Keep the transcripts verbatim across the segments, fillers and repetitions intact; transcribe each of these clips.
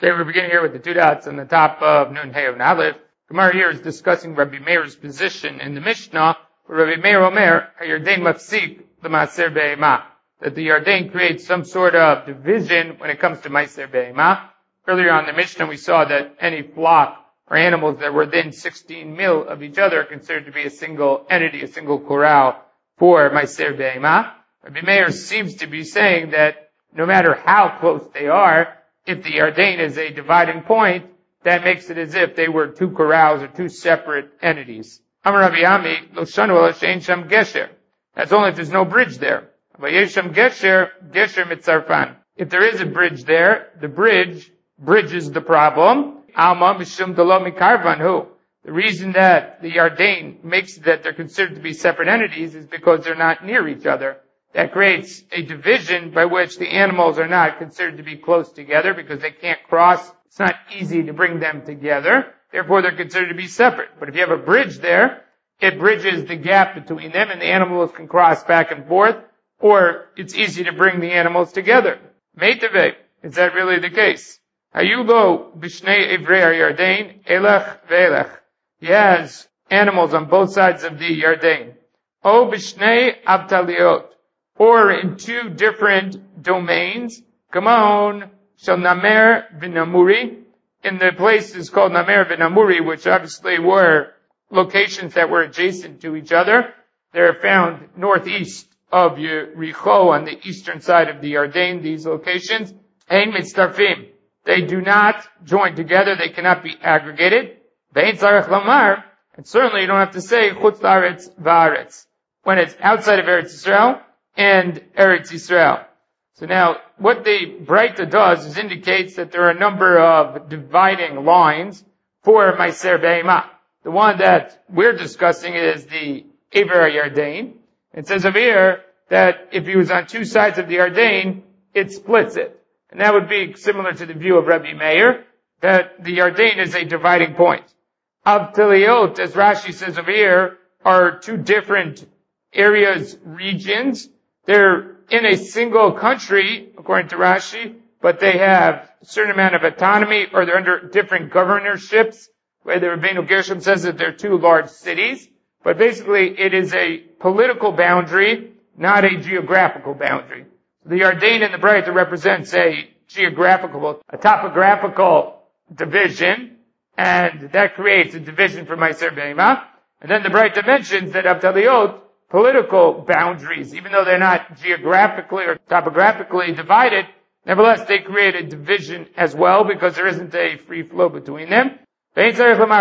Okay, we're beginning here with the two dots on the top of Nun Hey and Aleph. Gemara here is discussing Rabbi Meir's position in the Mishnah, where Rabbi Meir Omer, HaYarden Mafsik, the Maaser Be'ema, that the Yarden creates some sort of division when it comes to Maaser Be'ema. Earlier on in the Mishnah, we saw that any flock or animals that were within sixteen mil of each other are considered to be a single entity, a single corral for Maaser Be'ema. Rabbi Meir seems to be saying that no matter how close they are, if the Yarden is a dividing point, that makes it as if they were two corrals or two separate entities. Amar Rabbi Ami, lo shanu ela she'ein sham gesher. That's only if there's no bridge there. V'yesh sham gesher, gesher mitzarfan. If there is a bridge there, the bridge bridges the problem. Alma mishum delo mikarvan hu. The reason that the Yarden makes it that they're considered to be separate entities is because they're not near each other. That creates a division by which the animals are not considered to be close together because they can't cross. It's not easy to bring them together. Therefore, they're considered to be separate. But if you have a bridge there, it bridges the gap between them and the animals can cross back and forth, or it's easy to bring the animals together. Meitave, is that really the case? Hayulo b'shnei ivrei Yarden, elech ve'elech. He has animals on both sides of the Yarden. O b'shnei avtaliot. Or in two different domains. Come on, shel Namer v'Namuri. In the places called Namer v'Namuri, which obviously were locations that were adjacent to each other. They're found northeast of Yericho on the eastern side of the Yarden, these locations. Ein mitztarfim. They do not join together. They cannot be aggregated. Ve'ein tzarech lamar. And certainly you don't have to say chutz la'aretz va'aretz. When it's outside of Eretz Yisrael and Eretz Yisrael. So now, what the Breita does is indicates that there are a number of dividing lines for Maaser Be'ema. The one that we're discussing is the Iver Yarden. It says over here that if he was on two sides of the Yarden, it splits it. And that would be similar to the view of Rabbi Meir, that the Yarden is a dividing point. Avtaliot, as Rashi says over here, are two different areas, regions. They're in a single country, according to Rashi, but they have a certain amount of autonomy, or they're under different governorships. Where the Rabbeinu Gershom says that they're two large cities, but basically it is a political boundary, not a geographical boundary. The Yarden in the Breita represents a geographical, a topographical division, and that creates a division for Maaser Be'ema. And then the Breita mentions that Avtaliot, political boundaries, even though they're not geographically or topographically divided, nevertheless they create a division as well because there isn't a free flow between them. And you don't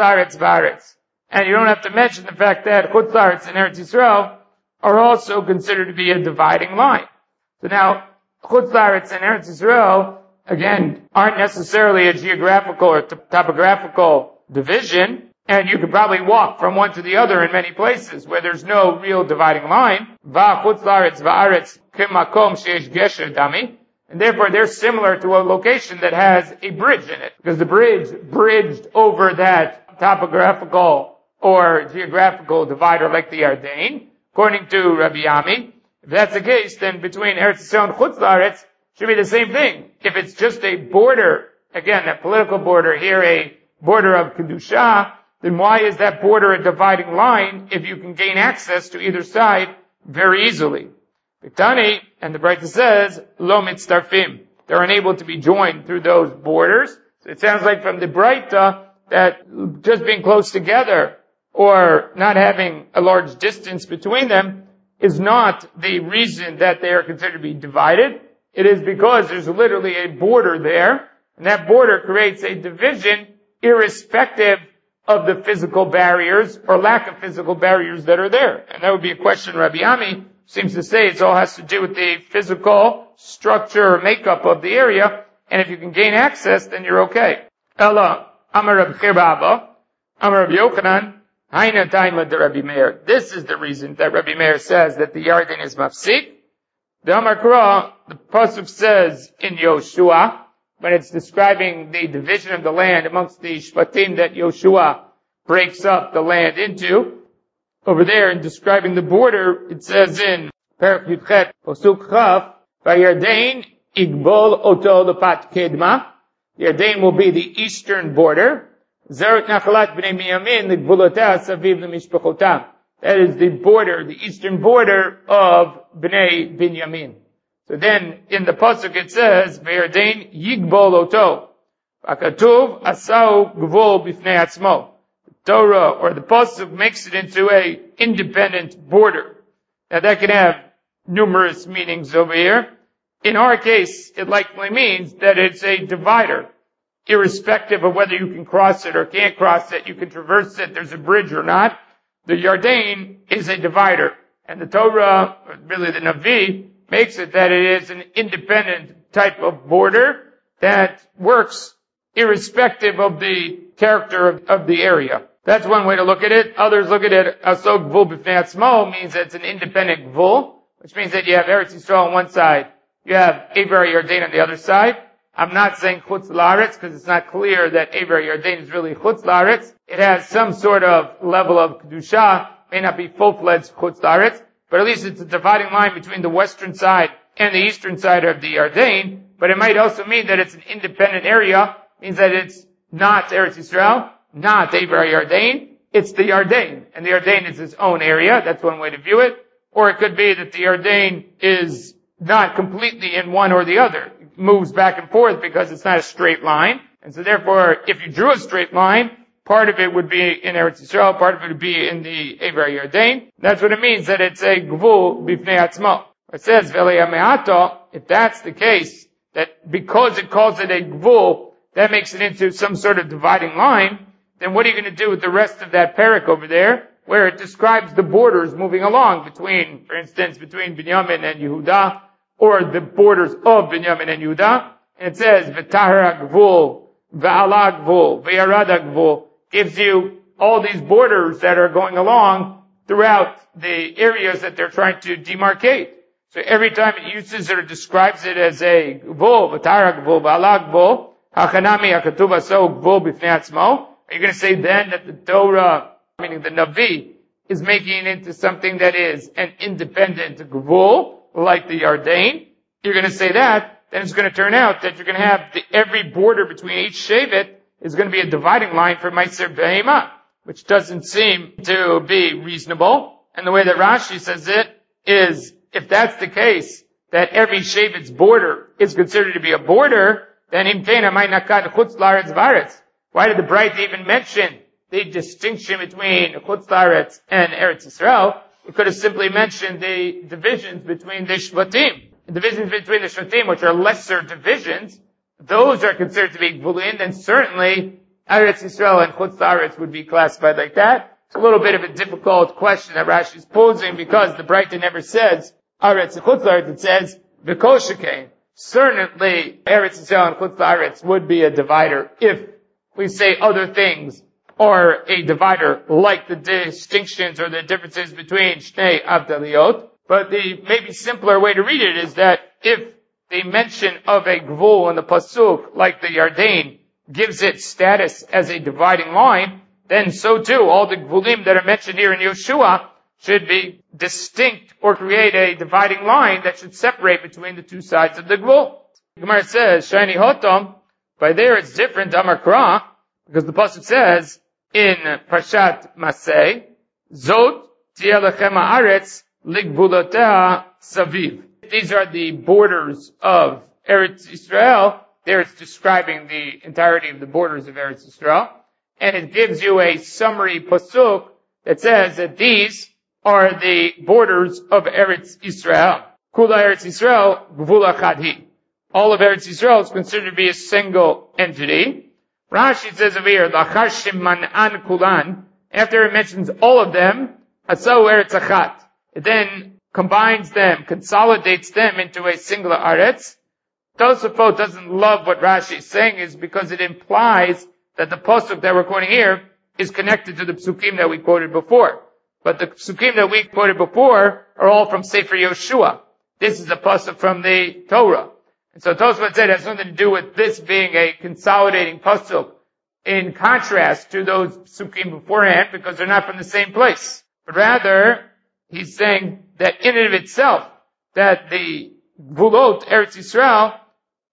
have to mention the fact that Chutz La'aretz and Eretz Yisrael are also considered to be a dividing line. So now, Chutz La'aretz and Eretz Yisrael, again, aren't necessarily a geographical or topographical division, and you could probably walk from one to the other in many places where there's no real dividing line. Va Chutz La'aretz va'aretz k'makom sheyesh gesher dami. And therefore they're similar to a location that has a bridge in it. Because the bridge bridged over that topographical or geographical divider like the Yarden. According to Rabbi Ami, if that's the case, then between Eretz Yisrael and Chutz La'aretz should be the same thing. If it's just a border, again, a political border, here a border of Kedusha, then why is that border a dividing line if you can gain access to either side very easily? Tani, and the Breita says, lo mitztarfim. They're unable to be joined through those borders. So it sounds like from the Breita that just being close together or not having a large distance between them is not the reason that they are considered to be divided. It is because there's literally a border there, and that border creates a division irrespective of the physical barriers or lack of physical barriers that are there. And that would be a question Rabbi Ami seems to say it all has to do with the physical structure or makeup of the area, and if you can gain access, then you're okay. Ella, Amar Rabbi Chirba, Amar Rabbi Yochanan, Haina Taima de Rabbi Meir. This is the reason that Rabbi Meir says that the Yarden is mafsik. The Amar Kura, the pasuk says in Yoshua, when it's describing the division of the land amongst the Shvatim that Yoshua breaks up the land into, over there in describing the border, it says in Perek Yudchet, Posuk Chaf, Vayarden igbol oto lepat kedma, The Yarden will be the eastern border. Zeret Nachalat Bnei Binyamin L'Gvulotah Saviv L'Mishpachotam. That is the border, the eastern border of Bnei Binyamin. So then, in the pasuk it says, "V'Yarden Yigbol Oto." Akatuv Asau Gvul B'fnei Atzmo. Torah or the pasuk makes it into a independent border. Now that can have numerous meanings over here. In our case, it likely means that it's a divider. Irrespective of whether you can cross it or can't cross it, you can traverse it, there's a bridge or not. The Yarden is a divider. And the Torah, or really the Navi, makes it that it is an independent type of border that works irrespective of the character of, of the area. That's one way to look at it. Others look at it, Asog Gvul B'fnei Atzmo, means that it's an independent Gvul, which means that you have Eretz Yisrael on one side, you have Ever Yarden on the other side. I'm not saying Chutz La'aretz because it's not clear that Ever Yarden is really Chutz La'aretz. It has some sort of level of Kedusha, may not be full-fledged Chutz La'aretz, but at least it's a dividing line between the western side and the eastern side of the Yarden. But it might also mean that it's an independent area, means that it's not Eretz Yisrael, not Ever Yarden, it's the Yarden. And the Yarden is its own area, that's one way to view it. Or it could be that the Yarden is not completely in one or the other. It moves back and forth because it's not a straight line. And so therefore, if you drew a straight line, part of it would be in Eretz Yisrael, part of it would be in the Ever Yarden. That's what it means, that it's a Gvul B'fnei Atzmo. It says, V'leya Me'ato, if that's the case, that because it calls it a Gvul, that makes it into some sort of dividing line, then what are you going to do with the rest of that parak over there, where it describes the borders moving along between, for instance, between Binyamin and Yehuda, or the borders of Binyamin and Yehuda, and it says, V'tahara Gvul, V'ala Gvul, V'yarada Gvul, gives you all these borders that are going along throughout the areas that they're trying to demarcate. So every time it uses it or describes it as a Gvul, V'tahara Gvul, V'ala Gvul, Hachanami HaKatuv Aso Gvul B'fnei Atzmo, are you going to say then that the Torah, meaning the Navi, is making it into something that is an independent Gvul, like the Yarden? You're going to say that, then it's going to turn out that you're going to have the, every border between each Shevet is going to be a dividing line for Meiser Behema, which doesn't seem to be reasonable. And the way that Rashi says it is, if that's the case, that every Shevet's border is considered to be a border, then Imkena might nakat Chutz La'aretz V'aretz. Why did the Braita even mention the distinction between Chutz La'aretz and Eretz Yisrael? It could have simply mentioned the divisions between the Shvatim. The divisions between the Shvatim, which are lesser divisions, those are considered to be Gvulin, then certainly Eretz Yisrael and Chutz La'aretz would be classified like that. It's a little bit of a difficult question that Rashi is posing because the Braita never says Eretz and Chutz La'aretz, it says V'koshikein. Certainly Eretz Yisrael and Chutz La'aretz would be a divider if we say other things are a divider, like the distinctions or the differences between Shnei Avdaliot. But the maybe simpler way to read it is that if the mention of a Gvul in the Pasuk, like the Yarden, gives it status as a dividing line, then so too all the Gvulim that are mentioned here in Yeshua should be distinct or create a dividing line that should separate between the two sides of the Gvul. Gemara says, Shani Hotom, by there it's different, Amar Kra, because the Pasuk says in Parshat Masei, Zot Tieh Lechem Haaretz Ligvuloteha Saviv. These are the borders of Eretz Yisrael. There it's describing the entirety of the borders of Eretz Yisrael. And it gives you a summary Pasuk that says that these are the borders of Eretz Yisrael. Kula Eretz Yisrael Gvul Echad Hi. All of Eretz Yisrael is considered to be a single entity. Rashi says over here, Lachar Shimman An Kulan, after it mentions all of them, Asau Eretz Achat. It then combines them, consolidates them into a singular Aretz. Tosafot doesn't love what Rashi is saying is because it implies that the pasuk that we're quoting here is connected to the psukim that we quoted before. But the psukim that we quoted before are all from Sefer Yoshua. This is a pasuk from the Torah. And so Tosafot said it has nothing to do with this being a consolidating pasuk in contrast to those psukim beforehand because they're not from the same place. But rather, he's saying that in and of itself, that the Gvulot, Eretz Yisrael,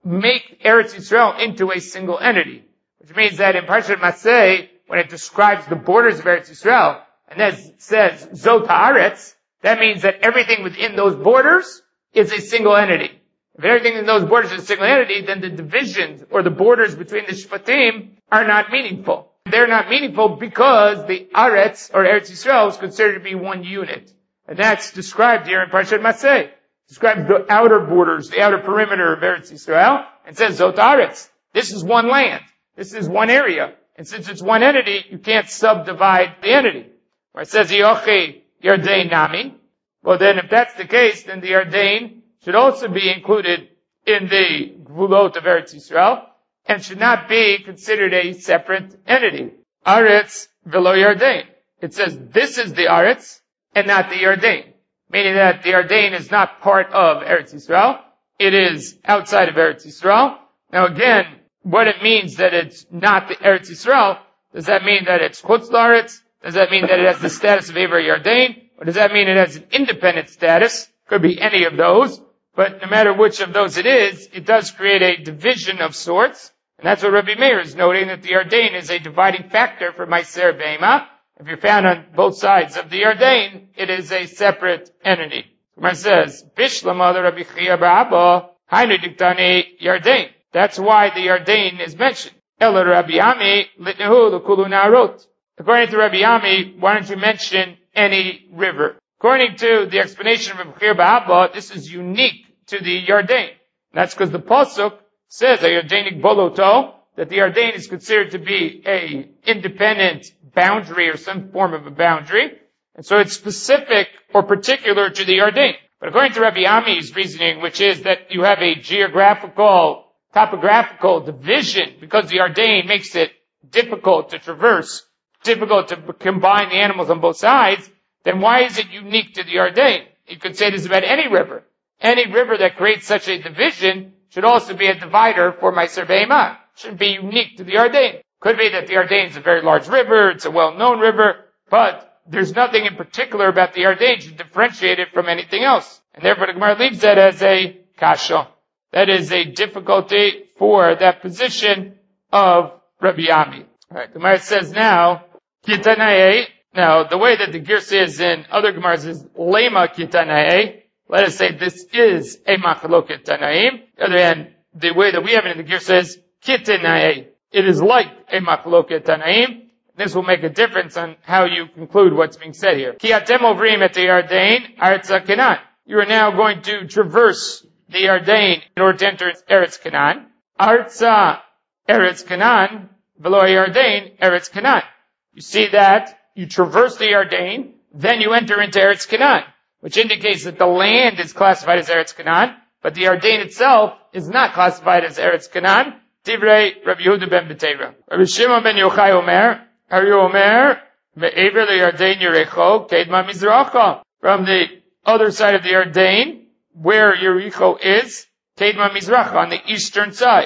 make Eretz Yisrael into a single entity. Which means that in Parshat Maseh, when it describes the borders of Eretz Yisrael, and then it says Zot Haaretz, that means that everything within those borders is a single entity. If everything in those borders is a single entity, then the divisions or the borders between the Shvatim are not meaningful. They're not meaningful because the Aretz, or Eretz Yisrael, is considered to be one unit. And that's described here in Parshat Maseh. It describes the outer borders, the outer perimeter of Eretz Yisrael, and says Zot Aretz. This is one land. This is one area. And since it's one entity, you can't subdivide the entity. Where it says Yochi Yardain Nami. Well then, if that's the case, then the Yardain should also be included in the Gvulot of Eretz Yisrael, and should not be considered a separate entity. Aretz velo Yardain. It says this is the Aretz, and not the Yardain. Meaning that the Yardain is not part of Eretz Yisrael. It is outside of Eretz Yisrael. Now again, what it means that it's not the Eretz Yisrael, does that mean that it's Chutz La'aretz? Does that mean that it has the status of Ever Yardain? Or does that mean it has an independent status? Could be any of those. But no matter which of those it is, it does create a division of sorts. And that's what Rabbi Meir is noting, that the Yardain is a dividing factor for Ma'aser Be'ema. If you're found on both sides of the Yardain, it is a separate entity. Gemara says, Bishlama the Rabbi Chia Ba'aba, Hainu Diktani Yardain. That's why the Yardain is mentioned. Ela Rabbi Ami, Litnehu L'Kulu Na'arot. According to Rabbi Ami, why don't you mention any river? According to the explanation of Rabbi Chia Ba'aba, this is unique to the Yardain. That's because the Pasuk says, a Yardainik Boloto, that the Yardain is considered to be a independent boundary or some form of a boundary. And so it's specific or particular to the Yardain. But according to Rabbi Ami's reasoning, which is that you have a geographical, topographical division, because the Yardain makes it difficult to traverse, difficult to combine the animals on both sides, then why is it unique to the Yardain? You could say this about any river. Any river that creates such a division should also be a divider for Ma'aser Be'ema. Shouldn't be unique to the Yardain. Could be that the Yardain is a very large river, it's a well-known river, but there's nothing in particular about the Yardain to differentiate it from anything else. And therefore the Gemara leaves that as a kasha. That is a difficulty for that position of Rabbi Ami. Alright, the Gemara says now, Kitanae. Now, the way that the Girsa is in other Gemaras is Lema Kitanae. Let us say this is a Machloket Tanaim. The other hand, the way that we have it in the Girsa is Kitanae. It is like a Machloket Tanaim. This will make a difference on how you conclude what's being said here. Ki atem ovrim et Yardain Aretz Canaan. You are now going to traverse the Yardain in order to enter Eretz Canaan. Aretz Eretz Canaan, below Yardain, Eretz Canaan. You see that you traverse the Yardain, then you enter into Eretz Canaan, which indicates that the land is classified as Eretz Canaan, but the Yardain itself is not classified as Eretz Canaan. Divrei Rabbi Yehuda ben Betera. Rabbi Shimon ben Yochai Omer, Are you Omer, Me'ever the Yardain Yerecho, Kedma Mizracha. From the other side of the Yardain, where Yericho is, Kedma Mizracha, on the eastern side.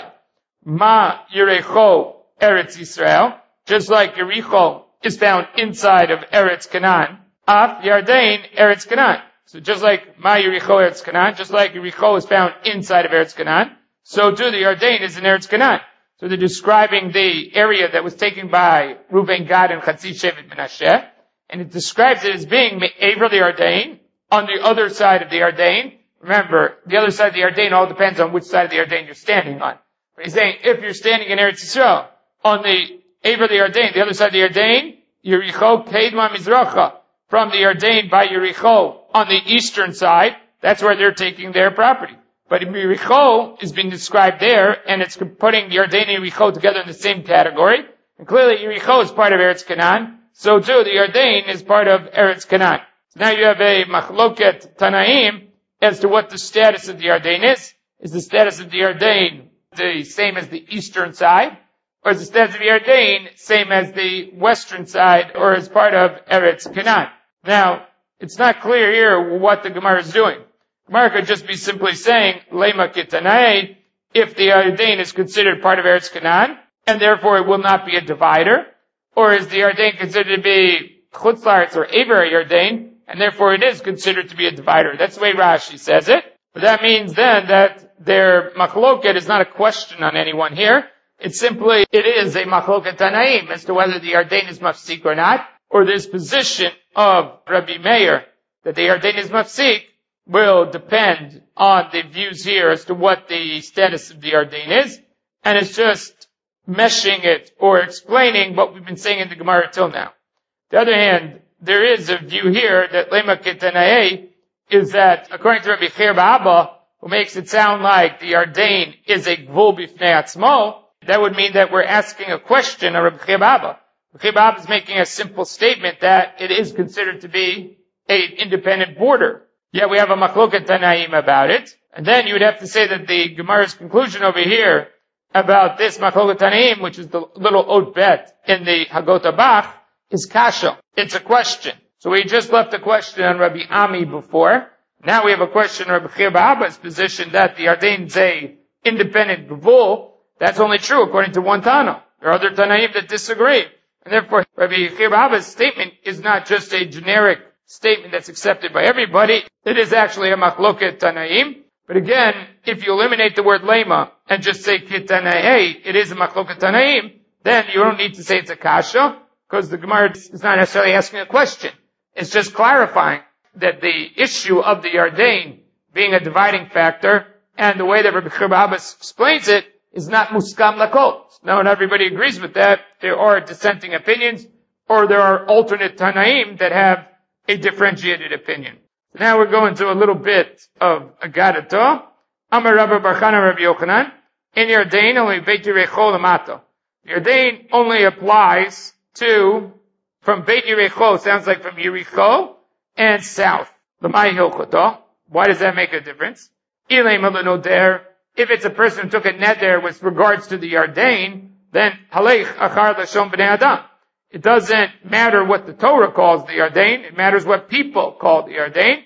Ma Yerecho, Eretz Yisrael, just like Yericho is found inside of Eretz Canaan. Af Yardain, Eretz Canaan. So just like Ma Yericho, Eretz Canaan, just like Yericho is found inside of Eretz Canaan, so too the Yardain is in Eretz Canaan. So they're describing the area that was taken by Reuven, Gad, and Chatzi Shevet Menashe, and it describes it as being Me'ever the Yardain, on the other side of the Yardain. Remember, the other side of the Yardain all depends on which side of the Yardain you're standing on. But he's saying, if you're standing in Eretz Yisrael, on the Ever the Yardain, the other side of the Yardain, Yericho, Kedma Mizracha, from the Yardain by Yericho, on the eastern side, that's where they're taking their property. But Yericho is being described there, and it's putting Yardain and Yericho together in the same category. And clearly Yericho is part of Eretz Canaan, so too the Yardain is part of Eretz Canaan. So now you have a Machloket Tanaim as to what the status of the Yardain is. Is the status of the Yardain the same as the eastern side? Or is the status of the Yardain same as the western side, or as part of Eretz Canaan? Now, it's not clear here what the Gemara is doing. Gemara could just be simply saying, Lema Kitanae, if the Yardain is considered part of Eretz Canaan, and therefore it will not be a divider, or is the Yardain considered to be Chutz La'aretz or Ever Yardain, and therefore it is considered to be a divider. That's the way Rashi says it. But that means then that their machloket is not a question on anyone here. It's simply, it is a machloket Tanaim as to whether the Yarden is mafsik or not, or this position of Rabbi Meir that the Yarden is mafsik will depend on the views here as to what the status of the Yarden is, and it's just meshing it or explaining what we've been saying in the Gemara till now. On the other hand, there is a view here that Lema Ketanae is that, according to Rabbi Chir Ba'aba, who makes it sound like the Yarden is a Gvul Bifnei Atzmo, that would mean that we're asking a question of Rabbi Chir Ba'aba. Rabbi Chir Ba'aba is making a simple statement that it is considered to be an independent border. Yet we have a Machloket Tanaim about it. And then you would have to say that the Gemara's conclusion over here about this Machloket Tanaim, which is the little Ot Bet in the Hagota Bach, is kasha. It's a question. So we just left a question on Rabbi Ami before. Now we have a question on Rabbi Chir Ba'aba's position that the Yarden is a independent Gvul. That's only true according to one Tana. There are other Tanaim that disagree. And therefore, Rabbi Chir Ba'aba's statement is not just a generic statement that's accepted by everybody. It is actually a Machloket Tanaim. But again, if you eliminate the word Lema and just say Kitanaei, it is a Machloket Tanaim, then you don't need to say it's a kasha, because the Gemara is not necessarily asking a question. It's just clarifying that the issue of the Yarden being a dividing factor, and the way that Rabbi Chir Ba'aba explains it, is not muskam lakol. Now, not everybody agrees with that. There are dissenting opinions, or there are alternate Tanaim that have a differentiated opinion. Now we're going to a little bit of Agadato. Amar Rabbi Bar Chana Rabbi Yochanan. In Yarden only Beit Yerecho Lamato. Yarden only applies to from Beit Yerecho, sounds like from Yericho and south. L'mai Hilchoto. Why does that make a difference? Ilay Malanoder. If it's a person who took a neder with regards to the Yarden, then Halech Achar Lashon B'nei Adam. It doesn't matter what the Torah calls the Yarden, it matters what people call the Yarden.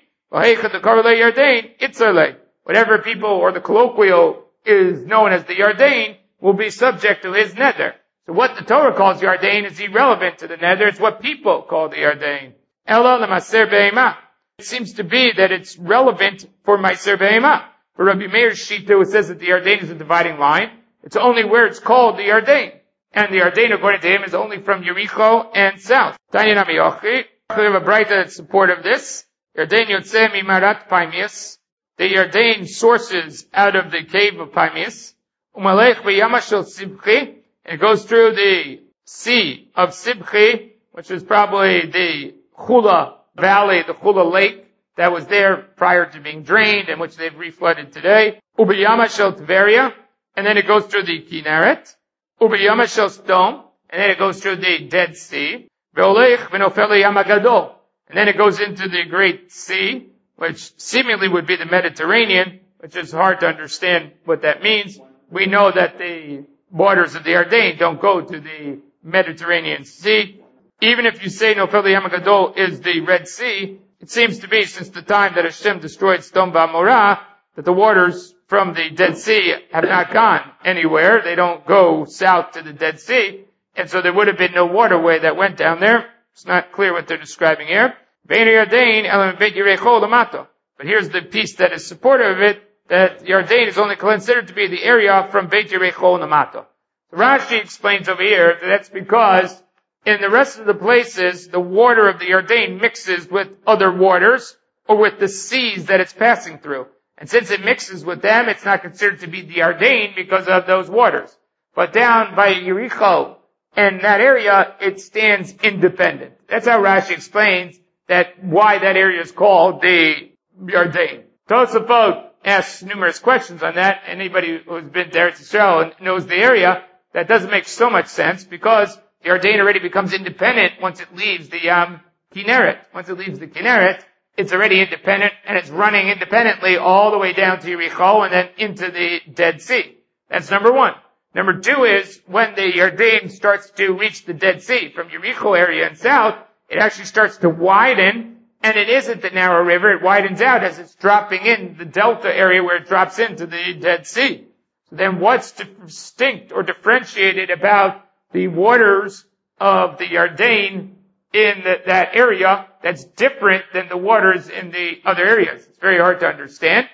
Whatever people or the colloquial is known as the Yarden will be subject to his neder. So what the Torah calls Yarden is irrelevant to the neder, it's what people call the Yarden. Ela l'maser be'ema. It seems to be that it's relevant for Meiser be'ema. For Rabbi Meir's Shita, it says that the Yarden is a dividing line. It's only where it's called the Yarden. And the Yarden, according to him, is only from Yericho and south. Tanya Nami Yochi. We have a brighter that's support of this. Yarden Yotzeh Mimarat Paimius. The Yarden sources out of the cave of Paimius. Umalech V'yamashel Sibchi. And it goes through the sea of Sibchi, which is probably the Chula Valley, the Chula Lake that was there prior to being drained and which they've reflooded today. Ubiyamashel Tveria. And then it goes through the Kinneret. Ubiyamashel Stone. And then it goes through the Dead Sea. Ve'olech V'nofel Yamagadol. And then it goes into the Great Sea, which seemingly would be the Mediterranean, which is hard to understand what that means. We know that the waters of the Yarden don't go to the Mediterranean Sea. Even if you say Nofel Yamagadol is the Red Sea, it seems to be since the time that Hashem destroyed Sodom V'Amorah, that the waters from the Dead Sea have not gone anywhere. They don't go south to the Dead Sea. And so there would have been no waterway that went down there. It's not clear what they're describing here. But here's the piece that is supportive of it, that Yarden is only considered to be the area from Beit Yerecho Lamato. So Rashi explains over here that that's because in the rest of the places, the water of the Yarden mixes with other waters, or with the seas that it's passing through. And since it mixes with them, it's not considered to be the Yarden because of those waters. But down by Yericho, and that area, it stands independent. That's how Rashi explains that why that area is called the Yarden. Tosafot asks numerous questions on that. Anybody who's been to Eretz Yisrael and knows the area, that doesn't make so much sense because the Yarden already becomes independent once it leaves the um, Kinneret. Once it leaves the Kinneret, it's already independent and it's running independently all the way down to Yericho and then into the Dead Sea. That's number one. Number two is when the Yarden starts to reach the Dead Sea from Yericho area and south, it actually starts to widen, and it isn't the narrow river, it widens out as it's dropping in the delta area where it drops into the Dead Sea. So then what's distinct or differentiated about the waters of the Yarden in the, that area that's different than the waters in the other areas? It's very hard to understand.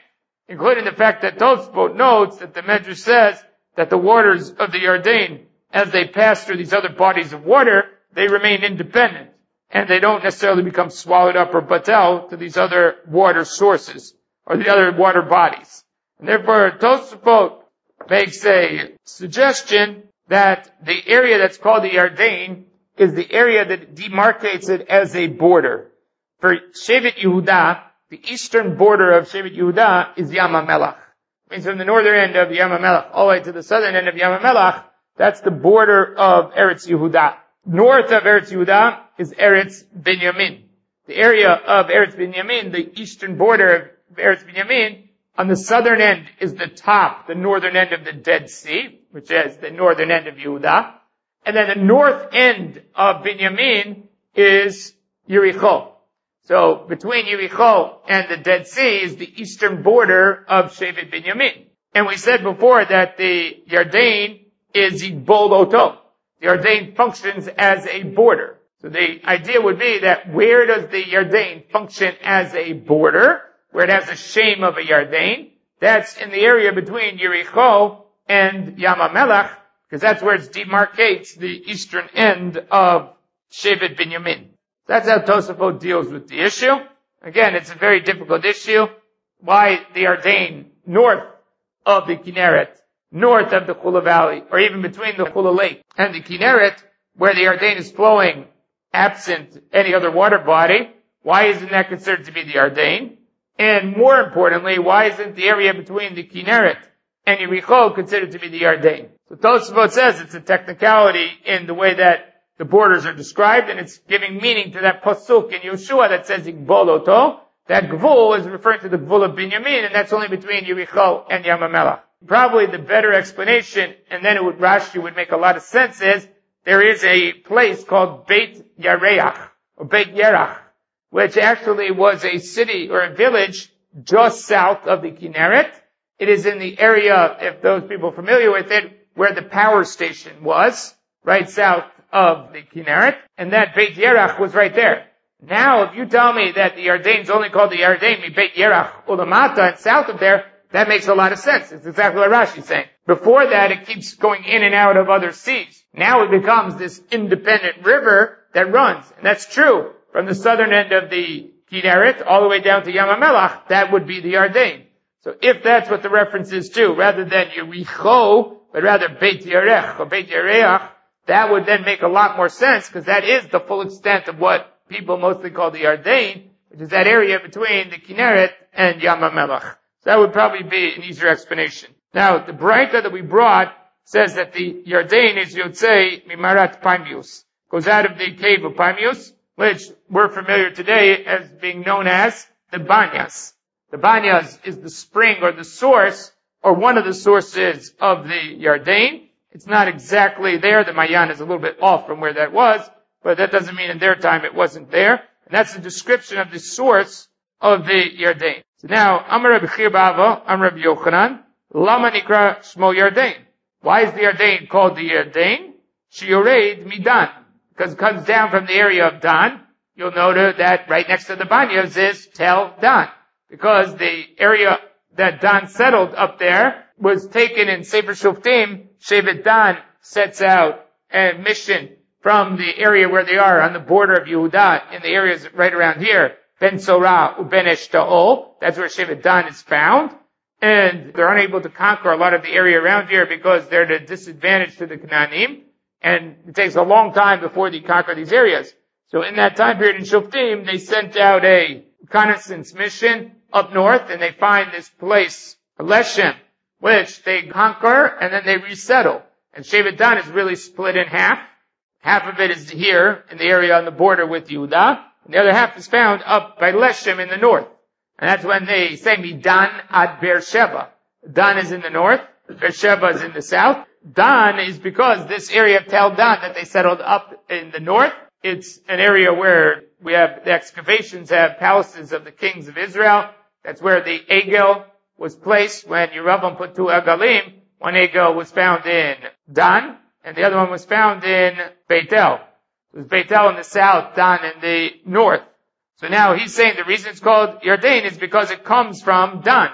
including the fact that Tosfot notes that the Medrash says that the waters of the Yarden, as they pass through these other bodies of water, they remain independent, and they don't necessarily become swallowed up or batel to these other water sources, or the other water bodies. And therefore, Tosfot makes a suggestion that the area that's called the Yarden is the area that demarcates it as a border. For Shevet Yehuda, the eastern border of Shevet Yehuda is Yam HaMelech. It means from the northern end of Yam HaMelech all the way to the southern end of Yam HaMelech, that's the border of Eretz Yehuda. North of Eretz Yehuda is Eretz Binyamin. The area of Eretz Binyamin, the eastern border of Eretz Binyamin, on the southern end is the top, the northern end of the Dead Sea, which is the northern end of Yehuda. And then the north end of Binyamin is Yericho. So between Yericho and the Dead Sea is the eastern border of Shevet Binyamin. And we said before that the Yarden is Yigbol Oto. The Yarden functions as a border. So the idea would be that where does the Yarden function as a border, where it has the shame of a Yarden? That's in the area between Yericho and Yam HaMelech, because that's where it demarcates the eastern end of Shevet Binyamin. That's how Tosafot deals with the issue. Again, it's a very difficult issue. Why the Yarden north of the Kinneret, north of the Chula Valley, or even between the Chula Lake and the Kinneret, where the Yarden is flowing absent any other water body? Why isn't that considered to be the Yarden? And more importantly, why isn't the area between the Kinneret and Yericho considered to be the Yarden? So Tosafot says it's a technicality in the way that the borders are described, and it's giving meaning to that pasuk in Yeshua that says Yigbol Oto. That Gvul is referring to the Gvul of Binyamin, and that's only between Yericho and Yam HaMelech. Probably the better explanation, and then it would, Rashi would make a lot of sense, is there is a place called Beit Yareach, or Beit Yerach, which actually was a city or a village just south of the Kinneret. It is in the area, if those people are familiar with it, where the power station was, right south of the Kinneret, and that Beit Yerach was right there. Now, if you tell me that the Yarden is only called the Yarden, Beit Yerach Ulamata, and south of there, that makes a lot of sense. It's exactly what Rashi is saying. Before that, it keeps going in and out of other seas. Now it becomes this independent river that runs, and that's true. From the southern end of the Kinneret all the way down to Yam HaMelech, that would be the Yarden. So if that's what the reference is to, rather than Yericho, but rather Beit Yerech or Beit Yereach, that would then make a lot more sense, because that is the full extent of what people mostly call the Yarden, which is that area between the Kinneret and Yam HaMelech. So that would probably be an easier explanation. Now, the Braita that we brought says that the Yarden is Yotzei Mimarat Paimius, goes out of the cave of Paimius, which we're familiar today as being known as the Banyas. The Banyas is the spring or the source, or one of the sources of the Yarden. It's not exactly there. The Mayan is a little bit off from where that was, but that doesn't mean in their time it wasn't there. And that's the description of the source of the Yarden. So now, Amar Rabbi Chir Bava, Amar Rabbi Yochanan, Lama Nikra Shmo Yarden. Why is the Yarden called the Yarden? Sheyored Midan. Because it comes down from the area of Dan. You'll note that right next to the Banyas is Tel Dan. Because the area that Dan settled up there was taken in Sefer Shoftim. Shevet Dan sets out a mission from the area where they are on the border of Yehuda, in the areas right around here, Ben Sorah uben Eshtaol. That's where Shevet Dan is found. And they're unable to conquer a lot of the area around here because they're at a disadvantage to the Canaanim. And it takes a long time before they conquer these areas. So in that time period in Shoftim, they sent out a reconnaissance mission up north, and they find this place, Leshem, which they conquer, and then they resettle. And Shevet Dan is really split in half. Half of it is here, in the area on the border with Yehuda, and the other half is found up by Leshem in the north. And that's when they say Midan ad Beersheba. Dan is in the north, Beersheba is in the south. Dan is because this area of Tel Dan that they settled up in the north, it's an area where we have, the excavations have palaces of the kings of Israel. That's where the Egel was placed when Yeravam put two Egalim. One Egel was found in Dan, and the other one was found in Beitel. It was Beitel in the south, Dan in the north. So now he's saying the reason it's called Yarden is because it comes from Dan.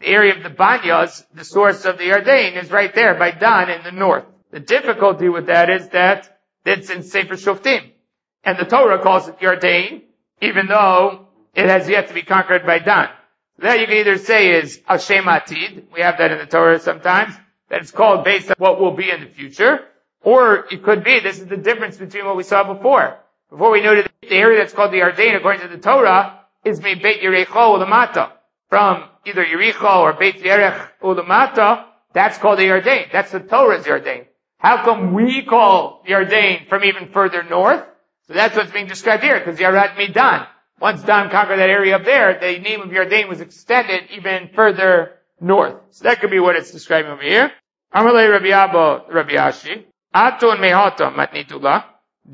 the area of the Banyas, the source of the Yarden, is right there by Dan in the north. The difficulty with that is that it's in Sefer Shoftim. And the Torah calls it Yarden, even though it has yet to be conquered by Dan. So that you can either say is Hashem Atid, we have that in the Torah sometimes, that it's called based on what will be in the future, or it could be, this is the difference between what we saw before. Before we noted that the area that's called the Yarden, according to the Torah, is Mi Beit Yericho Ulamata. From either Yericho or Beit Yerech Ulamata, that's called the Yarden. That's the Torah's Yarden. How come we call Yarden from even further north? So that's what's being described here, because Yarad Midan. Once Dan conquered that area up there, the name of Yarden was extended even further north. So that could be what it's describing over here. Amalei Rabbi Abba, Rabbi Ashi. Aton Mehata Matnitullah.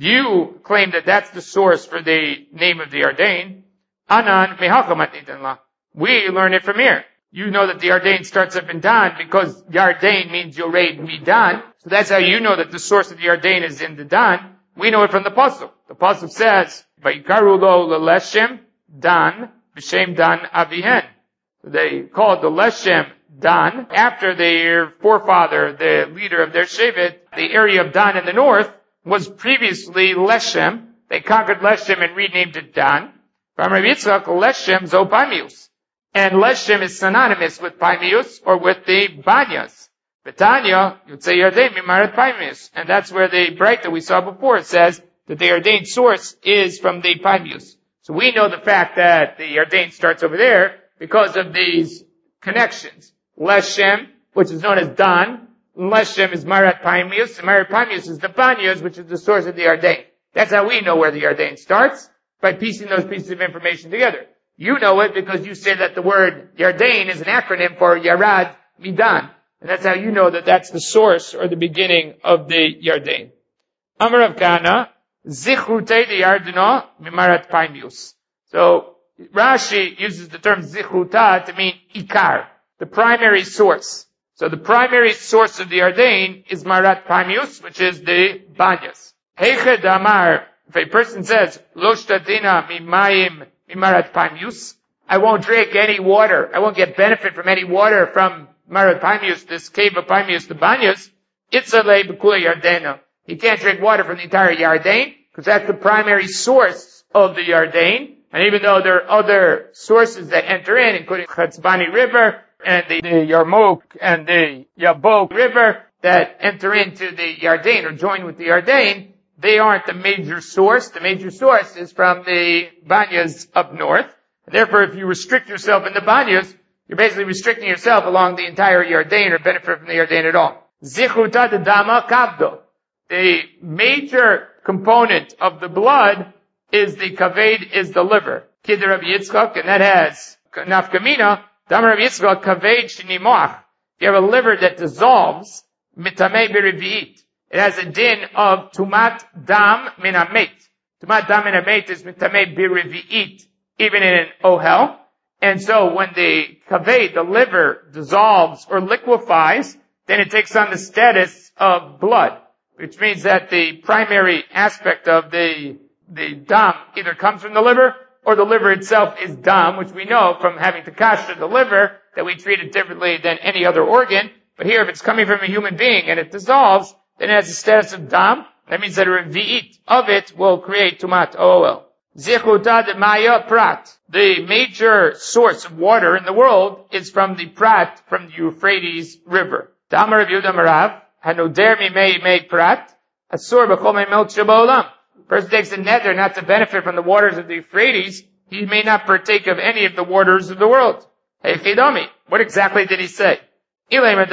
You claim that that's the source for the name of the Yarden. Anan Mehaka Matnitanlah. We learn it from here. You know that the Yarden starts up in Dan because Yarden means Yored Midan. So that's how you know that the source of the Yarden is in the Dan. We know it from the Pasuk. The Pasuk says, Vayikaru lo leleshem Dan b'shem Dan avihen. They called the Leshem Dan after their forefather, the leader of their Shevet. The area of Dan in the north was previously Leshem. They conquered Leshem and renamed it Dan. From Rabbi Yitzchak, Leshem zo Paimius. And Leshem is synonymous with Paimius or with the Banyas. Betanya, you'd say Yarden mimaret Paimius. And that's where the bright that we saw before says that the Yarden source is from the Paimius. So we know the fact that the Yarden starts over there because of these connections. Leshem, which is known as Dan. Leshem is Marat Paimius. And Marat Paimius is the Banyas, which is the source of the Yarden. That's how we know where the Yarden starts, by piecing those pieces of information together. You know it because you say that the word Yarden is an acronym for Yarad Midan. And that's how you know that that's the source or the beginning of the Yarden. Amar Rav Kana, Zichrute de Yardena mimarat Paimius. So, Rashi uses the term Zichruta to mean Ikar, the primary source. So the primary source of the Yarden is Marat Paimius, which is the Banyas. Heiche Damar, if a person says, Lo shtadina mimayim mimarat Paimius, I won't drink any water, I won't get benefit from any water from Marat Paimius, this cave of Paimius, the Banyas, Itzalei b'kula Yardena. He can't drink water from the entire Yarden, because that's the primary source of the Yarden. And even though there are other sources that enter in, including Chatzbani River, and the, the Yarmouk, and the Yabok River, that enter into the Yarden, or join with the Yarden, they aren't the major source. The major source is from the Banyas up north. And therefore, if you restrict yourself in the Banyas, you're basically restricting yourself along the entire Yarden, or benefit from the Yarden at all. Zichuta de Dama Kavdo. The major component of the blood is the kaved, is the liver. Kid Rabbi Yitzchak, and that has nafkamina. Dam Rabbi Yitzchak kaved shinimoach. You have a liver that dissolves, mitamei b'revi'it. It has a din of tumat dam min hamet. Tumat dam min hamet is mitamei b'revi'it, even in an ohel. And so when the kaved, the liver, dissolves or liquefies, then it takes on the status of blood, which means that the primary aspect of the the dam either comes from the liver, or the liver itself is dam, which we know from having to kasher the liver, that we treat it differently than any other organ. But here, if it's coming from a human being and it dissolves, then it has the status of dam. That means that a revi'it of it will create tumat oel. Zichuta de maya prat. The major source of water in the world is from the prat, from the Euphrates River. Damar Rav Yehuda Marav, hanoder mimei mei prat, asur b'chol mei melt shabolam. Person takes a nether not to benefit from the waters of the Euphrates, he may not partake of any of the waters of the world. Hey Chidomi, what exactly did he say? If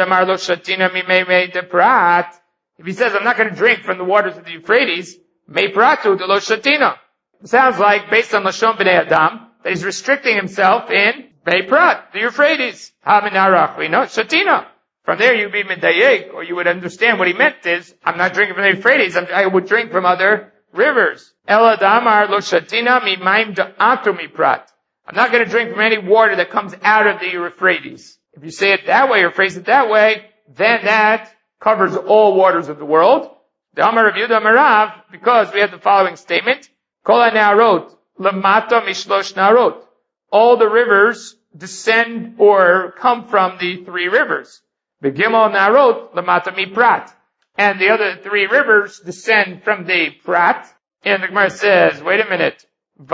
he says, I'm not going to drink from the waters of the Euphrates, mei pratu de lo shatina. It sounds like, based on Lashon B'nai Adam, that he's restricting himself in mei prat, the Euphrates. Ha-minarach, we know, shatina. From there you'd be medayek, or you would understand what he meant is, I'm not drinking from the Euphrates, I'm, I would drink from other rivers. Ela damar lo shatina mi maim da'atu mi prat. I'm not going to drink from any water that comes out of the Euphrates. If you say it that way or phrase it that way, then that covers all waters of the world. The Amar Rav Yehuda Marav, because we have the following statement, Kol ha'ne'arot lamata mishlosh na'arot. All the rivers descend or come from the three rivers. Begimel Narot Lamata Miprat. And the other three rivers descend from the Prat. And the Gemara says, wait a minute.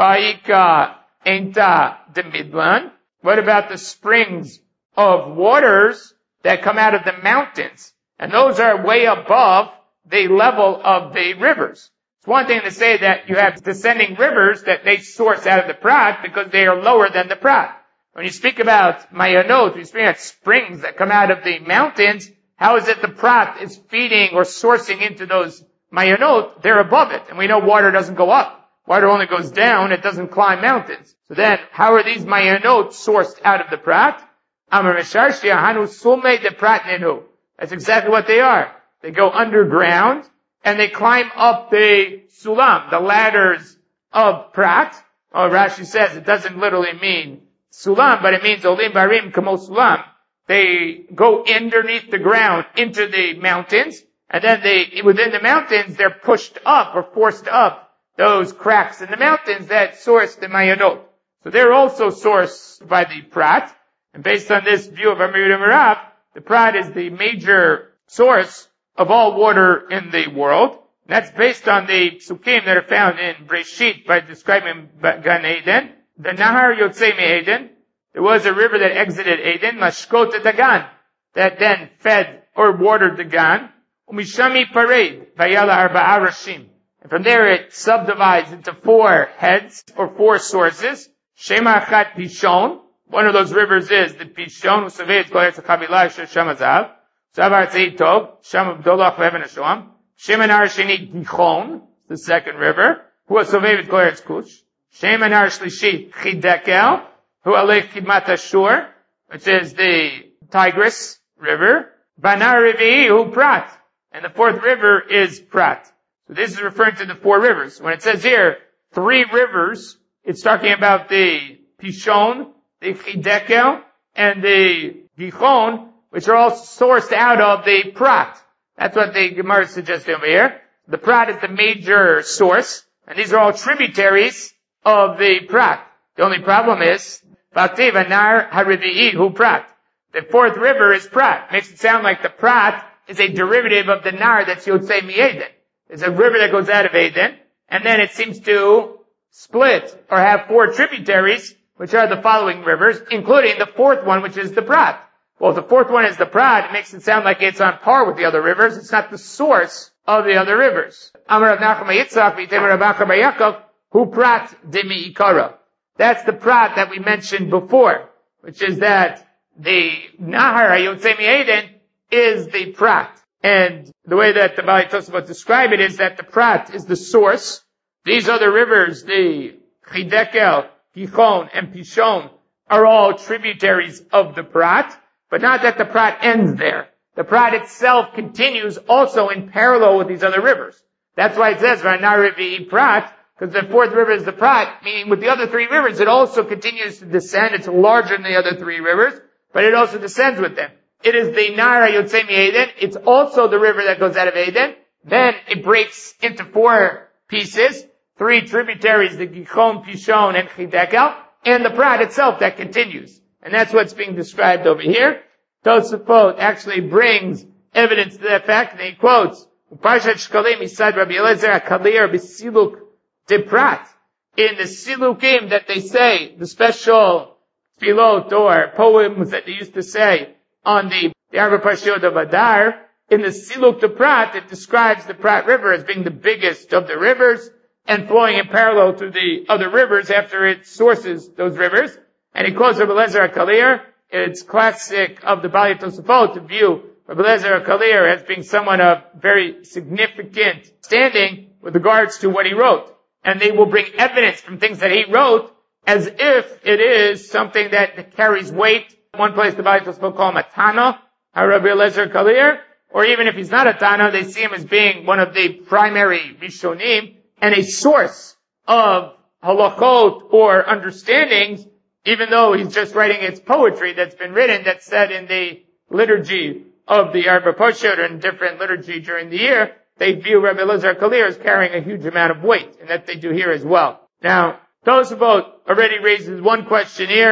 Vayika Enta de Midlan. What about the springs of waters that come out of the mountains? And those are way above the level of the rivers. It's one thing to say that you have descending rivers that they source out of the Prat because they are lower than the Prat. When you speak about Mayanot, you speak about springs that come out of the mountains, how is it the Prat is feeding or sourcing into those Mayanot? They're above it. And we know water doesn't go up. Water only goes down. It doesn't climb mountains. So then, how are these Mayanot sourced out of the Prat? Amar Mesharshia Hanu Sume de Prat Nenu. That's exactly what they are. They go underground and they climb up the Sulam, the ladders of Prat. Oh, Rashi says it doesn't literally mean Sulam, but it means Olim Barim Kamo Sulam. They go underneath the ground into the mountains, and then they, within the mountains, they're pushed up or forced up those cracks in the mountains that source the Mayanot. So they're also sourced by the Prat. And based on this view of Amir Merav, the Prat is the major source of all water in the world. And that's based on the psukim that are found in Breshit by describing Gan Eden. The Nahar Yotzei Eden. There was a river that exited Eden, Mashkot Dagan, that then fed or watered the Gan. Umishami Parade, Vayala Arba'a Rashim. And from there it subdivides into four heads or four sources. Shema Achat Pishon. One of those rivers is the Pishon, Usaveit Koyetz HaChavilah Shem Hazav. Savar Tzei Tov, Sham Abdullah Leven Hashem. Shemenar Sheni Gichon, the second river. Hu Usaveit Koyetz Kush. Shemenar Shlishi Chidekel. Hu Alech Kidmat Ashur, which is the Tigris River. Banar Revi'i Hu Prat. And the fourth river is Prat. So this is referring to the four rivers. When it says here, three rivers, it's talking about the Pishon, the Chidekel, and the Gichon, which are all sourced out of the Prat. That's what the Gemara suggests over here. The Prat is the major source, and these are all tributaries of the Prat. The only problem is, Baktiv Anar Harivi'i Hu Prat. The fourth river is Prat. Makes it sound like the Prat is a derivative of the Nar that's Yotzei Mi'eden. There's a river that goes out of Eden, and then it seems to split or have four tributaries, which are the following rivers, including the fourth one, which is the Prat. Well, if the fourth one is the Prat, it makes it sound like it's on par with the other rivers. It's not the source of the other rivers. Amar Rav Nachman Yitzchak v'Yitem Rav Acha bar Yaakov Hu Prat de Mi'ikara. That's the Prat that we mentioned before, which is that the Nahar HaYotzei Mi'eden is the Prat. And the way that the Baalei Tosafot describe it is that the Prat is the source. These other rivers, the Chidekel, Gichon, and Pishon, are all tributaries of the Prat, but not that the Prat ends there. The Prat itself continues also in parallel with these other rivers. That's why it says, V'anar Revi'i Prat, because the fourth river is the Prat, meaning with the other three rivers, it also continues to descend. It's larger than the other three rivers, but it also descends with them. It is the Nahar HaYotzei Mi'eden. It's also the river that goes out of Eden. Then it breaks into four pieces, three tributaries, the Gichon, Pishon, and Chidekel, and the Prat itself that continues. And that's what's being described over here. Tosafot actually brings evidence to that fact, and he quotes, Uparshat Shkalim Yisad Rabbi Eliezer HaKalir B'Siluk de Prat. In the Silukim that they say, the special tefillot or poems that they used to say on the, the Arba Parshiot of Adar, in the Siluk de Prat, it describes the Prat River as being the biggest of the rivers and flowing in parallel to the other rivers after it sources those rivers. And he quotes Rabbi Eliezer HaKalir. It's classic of the Baalei Tosafot to view Rabbi Eliezer HaKalir as being someone of very significant standing with regards to what he wrote. And they will bring evidence from things that he wrote as if it is something that carries weight. One place the Baalei Tosafot call him a Tana, Rabbi Eliezer HaKalir, or even if he's not a Tana, they see him as being one of the primary Rishonim and a source of halachot or understandings, even though he's just writing its poetry that's been written, that's said in the liturgy of the Arba Parshiot or in different liturgy during the year. They view Rabbi Eliezer HaKalir as carrying a huge amount of weight, and that they do here as well. Now, Tosafot already raises one question here.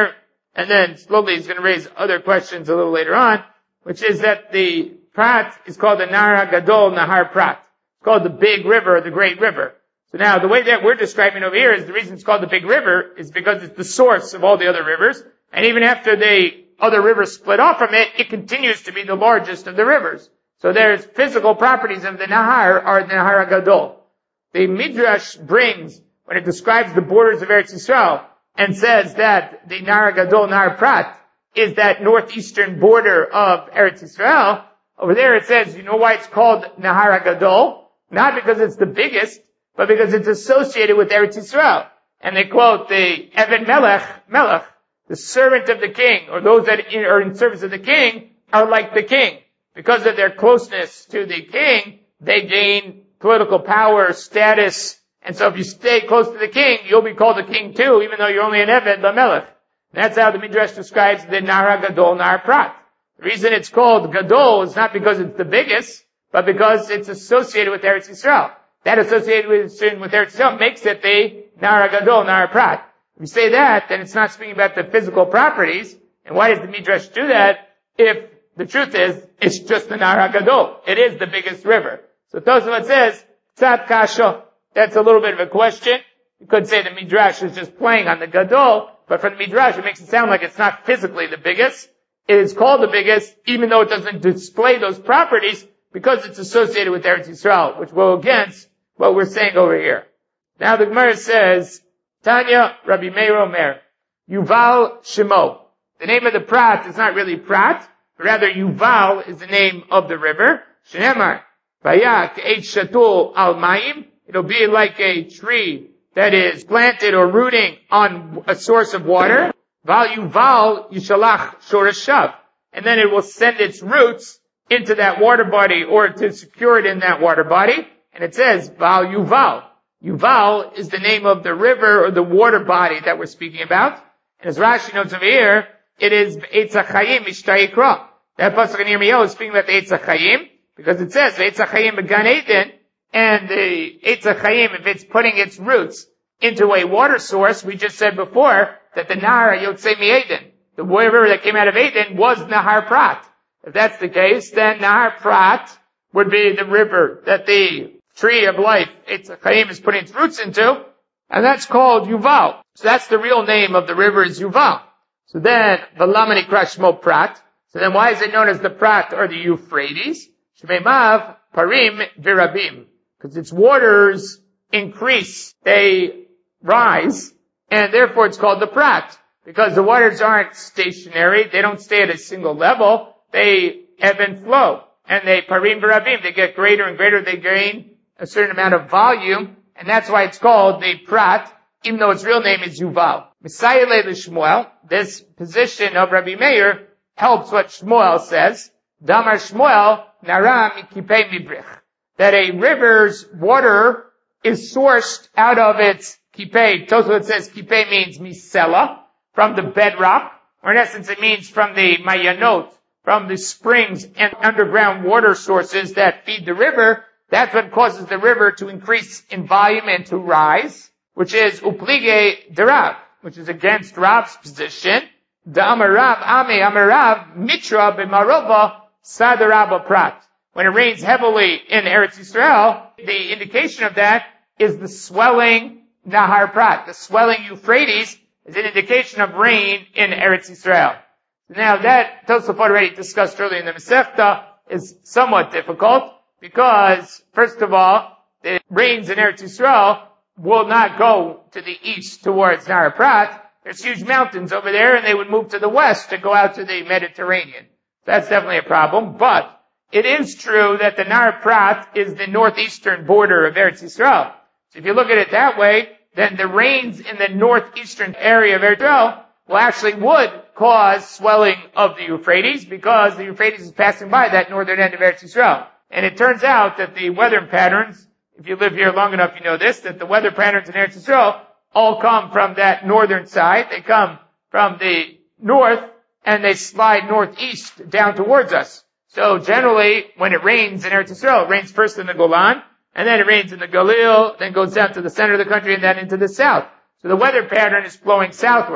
And then slowly he's going to raise other questions a little later on, which is that the Prat is called the Nahar Gadol Nahar Prat. It's called the big river, the great river. So now the way that we're describing over here is the reason it's called the big river is because it's the source of all the other rivers. And even after the other rivers split off from it, it continues to be the largest of the rivers. So there's physical properties of the Nahar are the Nahar Gadol. The Midrash brings, when it describes the borders of Eretz Yisrael, and says that the Nahar Gadol, Nahar Prat, is that northeastern border of Eretz Yisrael. Over there it says, you know why it's called Nahar Gadol? Not because it's the biggest, but because it's associated with Eretz Yisrael. And they quote the Eved Melech, Melech, the servant of the king, or those that are in service of the king, are like the king. Because of their closeness to the king, they gain political power, status, and so if you stay close to the king, you'll be called a king too, even though you're only an Eved Lamelech. That's how the Midrash describes the Nahar Gadol, Nahar Prat. The reason it's called Gadol is not because it's the biggest, but because it's associated with Eretz Yisrael. That associated with, with Eretz Yisrael makes it the Nahar Gadol, Nahar Prat. If you say that, then it's not speaking about the physical properties. And why does the Midrash do that if the truth is, it's just the Nahar Gadol? It is the biggest river. So Tosafot says, Tzat Kasha. That's a little bit of a question. You could say the Midrash is just playing on the Gadol, but from the Midrash it makes it sound like it's not physically the biggest. It is called the biggest, even though it doesn't display those properties, because it's associated with Eretz Yisrael, which will against what we're saying over here. Now the Gemara says, Tanya Rabbi Meir Omer, Yuval Shemo. The name of the Prat is not really Prat, but rather Yuval is the name of the river. Shenemar, Vaya K'eit Shatul Al Mayim. It'll be like a tree that is planted or rooting on a source of water. Val Yuval Yishalach Shorashav. And then it will send its roots into that water body or to secure it in that water body. And it says, Val Yuval. Yuval is the name of the river or the water body that we're speaking about. And as Rashi notes over here, it is Eitz HaChayim Mishtayikra. That pasuk in Yirmiyahu is speaking about the Eitz HaChayim, because it says, Eitz HaChayim Began Eden, and the Eitz HaChayim, if it's putting its roots into a water source, we just said before that the Nahar Yotzei MiEden, the river that came out of Eden, was Nahar Prat. If that's the case, then Nahar Prat would be the river that the tree of life, Eitz HaChayim, is putting its roots into, and that's called Yuval. So that's the real name of the river is Yuval. So then, V'lama nikra shmo Prat. So then why is it known as the Prat or the Euphrates? Shmeimav Parim Virabim. Because its waters increase, they rise, and therefore it's called the Prat. Because the waters aren't stationary, they don't stay at a single level, they ebb and flow. And they Parim Virabim, they get greater and greater, they gain a certain amount of volume, and that's why it's called the Prat, even though its real name is Yuval. Messiah le Shmuel, this position of Rabbi Meir helps what Shmuel says. Damar Shmuel, Nara mikipei mibrich. That a river's water is sourced out of its kipei. Tosafot says kipei means misela, from the bedrock, or in essence it means from the mayanot, from the springs and underground water sources that feed the river. That's what causes the river to increase in volume and to rise, which is uplige derav, which is against Rav's position. The Amarav, Ame Amarav, Mitra b'Marova, Sadaraba Prat. When it rains heavily in Eretz Yisrael, the indication of that is the swelling Nahar Prat. The swelling Euphrates is an indication of rain in Eretz Yisrael. Now that Tosafot already discussed earlier in the Masechta is somewhat difficult because, first of all, the rains in Eretz Yisrael will not go to the east towards Nahar Prat. There's huge mountains over there, and they would move to the west to go out to the Mediterranean. That's definitely a problem, but it is true that the Nahar Prat is the northeastern border of Eretz Yisrael. So if you look at it that way, then the rains in the northeastern area of Eretz Yisrael will actually would cause swelling of the Euphrates, because the Euphrates is passing by that northern end of Eretz Yisrael. And it turns out that the weather patterns, if you live here long enough, you know this, that the weather patterns in Eretz Yisrael all come from that northern side. They come from the north, and they slide northeast down towards us. So generally, when it rains in Eretz Yisrael, it rains first in the Golan, and then it rains in the Galil, then goes down to the center of the country, and then into the south. So the weather pattern is flowing southwards.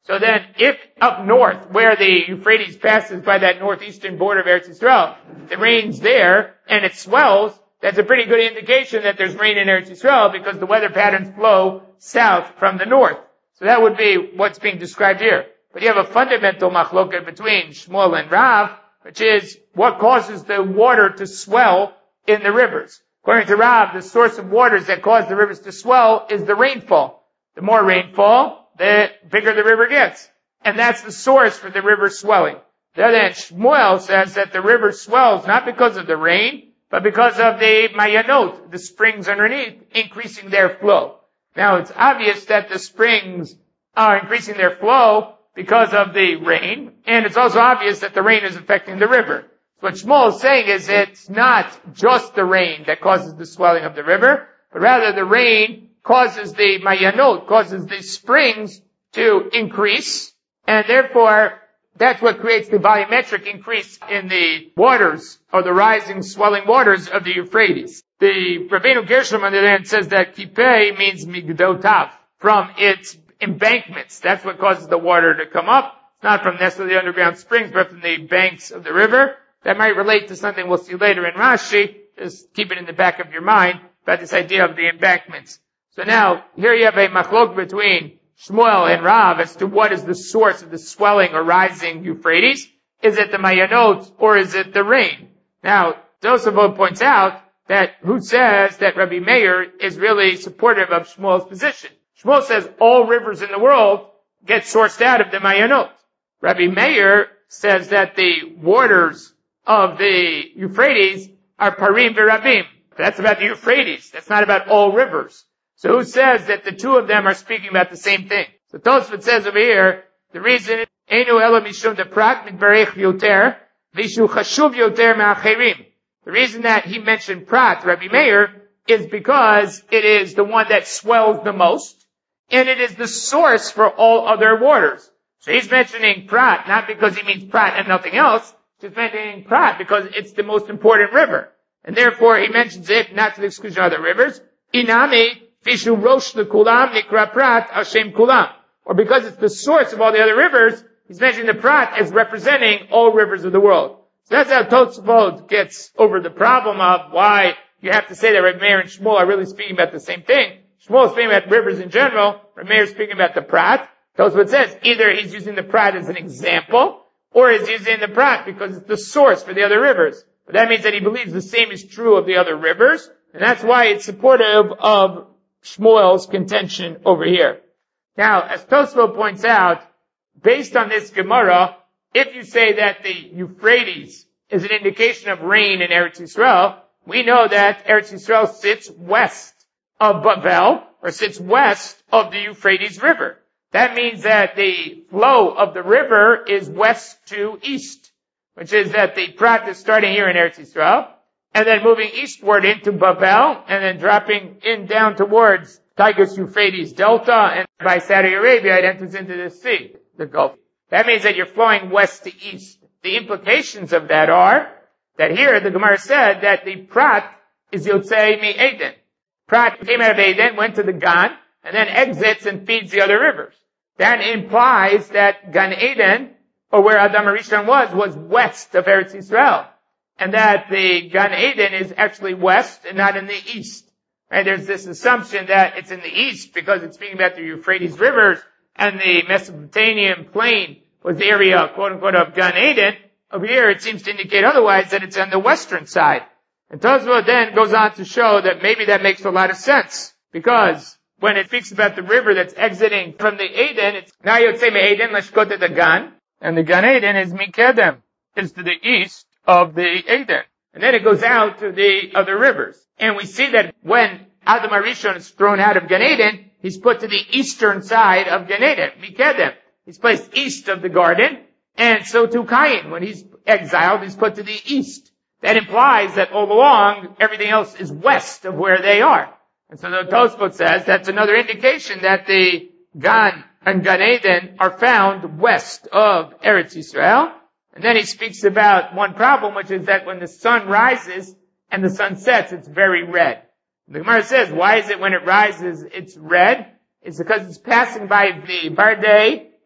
So then, if up north, where the Euphrates passes by that northeastern border of Eretz Yisrael, the rain's there, and it swells, that's a pretty good indication that there's rain in Eretz Yisrael, because the weather patterns flow south from the north. So that would be what's being described here. But you have a fundamental machloket between Shmuel and Rav, which is what causes the water to swell in the rivers. According to Rav, the source of waters that cause the rivers to swell is the rainfall. The more rainfall, the bigger the river gets. And that's the source for the river swelling. The other hand, Shmuel says that the river swells not because of the rain, but because of the mayanot, the springs underneath, increasing their flow. Now, it's obvious that the springs are increasing their flow because of the rain, and it's also obvious that the rain is affecting the river. What Shmuel is saying is it's not just the rain that causes the swelling of the river, but rather the rain causes the mayanot, causes the springs to increase, and therefore that's what creates the volumetric increase in the waters, or the rising, swelling waters of the Euphrates. The Rabbeinu Gershom, on the other hand, says that kipei means migdotav, from its embankments. That's what causes the water to come up. It's not from necessarily the underground springs, but from the banks of the river. That might relate to something we'll see later in Rashi. Just keep it in the back of your mind about this idea of the embankments. So now, here you have a machlok between Shmuel and Rav as to what is the source of the swelling or rising Euphrates. Is it the mayanot or is it the rain? Now, Tosafot points out that who says that Rabbi Meir is really supportive of Shmuel's position. Shmuel says all rivers in the world get sourced out of the mayanot. Rabbi Meir says that the waters of the Euphrates are parim v'rabim. That's about the Euphrates. That's not about all rivers. So who says that the two of them are speaking about the same thing? So Tosfot says over here, the reason is, Einu ela mishum de prat mitbarech yoter, vishu chashuv yoter me'acherim. The reason that he mentioned prat, Rabbi Meir, is because it is the one that swells the most, and it is the source for all other waters. So he's mentioning prat, not because he means prat and nothing else, he's mentioning prat because it's the most important river. And therefore he mentions it not to the exclusion of other rivers. Inami, fishu rosh lekulam nikra prat Hashem kulam. Or because it's the source of all the other rivers, he's mentioning the prat as representing all rivers of the world. So that's how Tosfot gets over the problem of why you have to say that Rabbi Meir and Shmuel are really speaking about the same thing. Shmuel is speaking about rivers in general, Rabbi Meir is speaking about the prat. Tosfot says either he's using the prat as an example, or he's using the prat because it's the source for the other rivers. But that means that he believes the same is true of the other rivers, and that's why it's supportive of Shmuel's contention over here. Now, as Tosfot points out, based on this Gemara, if you say that the Euphrates is an indication of rain in Eretz Yisrael, we know that Eretz Yisrael sits west of Bavel, or sits west of the Euphrates River. That means that the flow of the river is west to east, which is that the prat is starting here in Eretz Yisrael, and then moving eastward into Bavel, and then dropping in down towards Tigris Euphrates Delta, and by Saudi Arabia it enters into the sea, the Gulf. That means that you're flowing west to east. The implications of that are that here the Gemara said that the prat is Yotzei mi Eden. Prat came out of Eden, went to the Gan, and then exits and feeds the other rivers. That implies that Gan Eden, or where Adam HaRishon was, was west of Eretz Yisrael. And that the Gan Eden is actually west and not in the east. Right? There's this assumption that it's in the east because it's speaking about the Euphrates rivers, and the Mesopotamian plain was the area, quote unquote, of Gan Eden. Over here it seems to indicate otherwise, that it's on the western side. And Tosfot then goes on to show that maybe that makes a lot of sense, because when it speaks about the river that's exiting from the Eden, it's now you would say Eden, let's go to the Gan, and the Gan Eden is Mikedem, is to the east of the Eden. And then it goes out to the other rivers. And we see that when Adam HaRishon is thrown out of Gan Eden, he's put to the eastern side of Gan Eden, Mikedem. He's placed east of the garden, and so too Cain, when he's exiled, he's put to the east. That implies that all along, everything else is west of where they are. And so the Tosfot says that's another indication that the Gan and Gan Eden are found west of Eretz Yisrael. And then he speaks about one problem, which is that when the sun rises and the sun sets, it's very red. The Gemara says, why is it when it rises, it's red? It's because it's passing by the Bardei,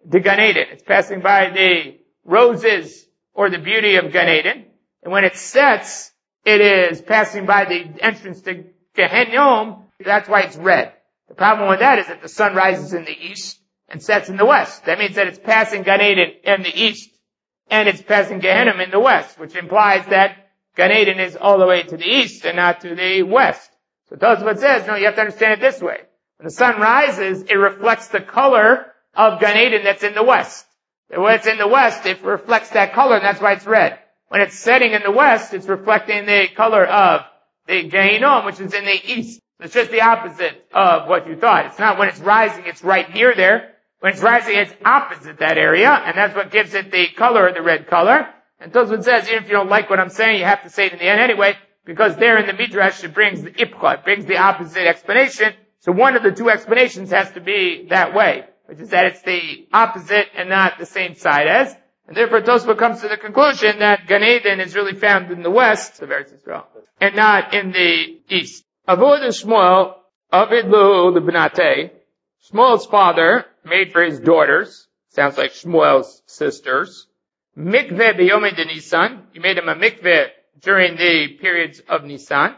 to Gan Eden. It's passing by the roses or the beauty of Gan Eden. And when it sets, it is passing by the entrance to Gehenna. That's why it's red. The problem with that is that the sun rises in the east and sets in the west. That means that it's passing Gan Eden in the east and it's passing Gehenna in the west, which implies that Gan Eden is all the way to the east and not to the west. So Tosfot says, no, you have to understand it this way. When the sun rises, it reflects the color of Gan Eden that's in the west. And when it's in the west, it reflects that color, and that's why it's red. When it's setting in the west, it's reflecting the color of the Gehinnom, which is in the east. It's just the opposite of what you thought. It's not when it's rising, it's right near there. When it's rising, it's opposite that area, and that's what gives it the color, the red color. And Tosfot says, even if you don't like what I'm saying, you have to say it in the end anyway, because there in the Midrash, it brings the Ipcha, it brings the opposite explanation. So one of the two explanations has to be that way, which is that it's the opposite and not the same side as. And therefore Tosfot comes to the conclusion that Gan Eden is really found in the west of Eretz Yisrael, and not in the east. Avod Shmuel, Avidlu the Benate, Shmuel's father made for his daughters, sounds like Shmuel's sisters, mikveh b'yomei de Nisan, he made him a mikveh during the periods of Nisan,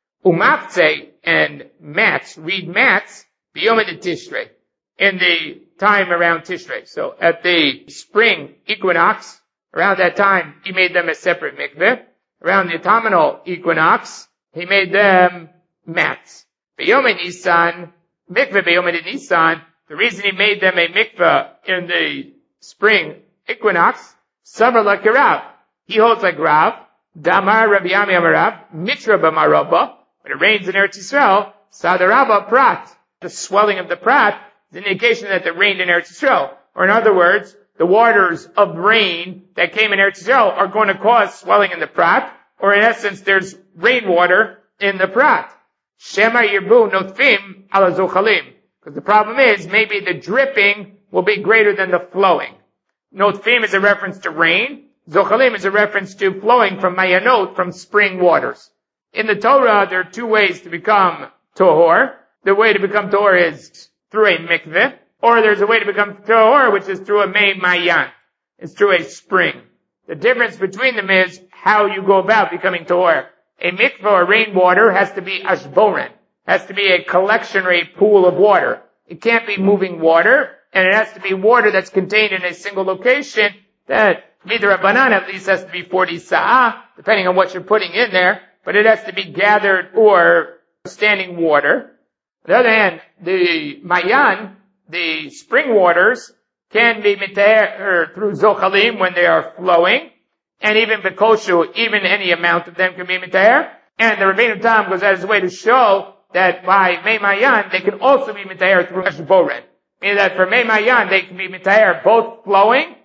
umafze and mats, reed mats, b'yomei de Tishrei, in the time around Tishrei. So at the spring equinox, around that time, he made them a separate mikveh. Around the autumnal equinox, he made them mats. B'yomei Nisan, mikveh b'yomei de Nisan, the reason he made them a mikveh in the spring equinox, Savar like Rav. He holds like Rav. Damar Rabbi Yami Amarav. Mitra b'marabba. When it rains in Eretz Yisrael, Sadarabba prat. The swelling of the prat is an indication that it rained in Eretz Yisrael. Or in other words, the waters of rain that came in Eretz Yisrael are going to cause swelling in the prat. Or in essence, there's rainwater in the prat. Shema yirbu notfim ala zochalim. Because the problem is, maybe the dripping will be greater than the flowing. Notfim is a reference to rain. Zochalim is a reference to flowing from mayanot, from spring waters. In the Torah, there are two ways to become tohor. The way to become tohor is through a mikveh, or there's a way to become tohor, which is through a mei mayan. It's through a spring. The difference between them is how you go about becoming tohor. A mikveh or rainwater has to be ashboren, has to be a collection or a pool of water. It can't be moving water. And it has to be water that's contained in a single location that midrabanan at least has to be forty sa'ah, depending on what you're putting in there, but it has to be gathered or standing water. On the other hand, the mayan, the spring waters, can be mitaher through zochalim when they are flowing, and even bekoshu, even any amount of them can be mitaher. And the Rabbeinu Tam goes out of his way to show that by mei mayan, they can also be mitaher through ashboren. Meaning that for Mei Mayan, they can be mitayer both flowing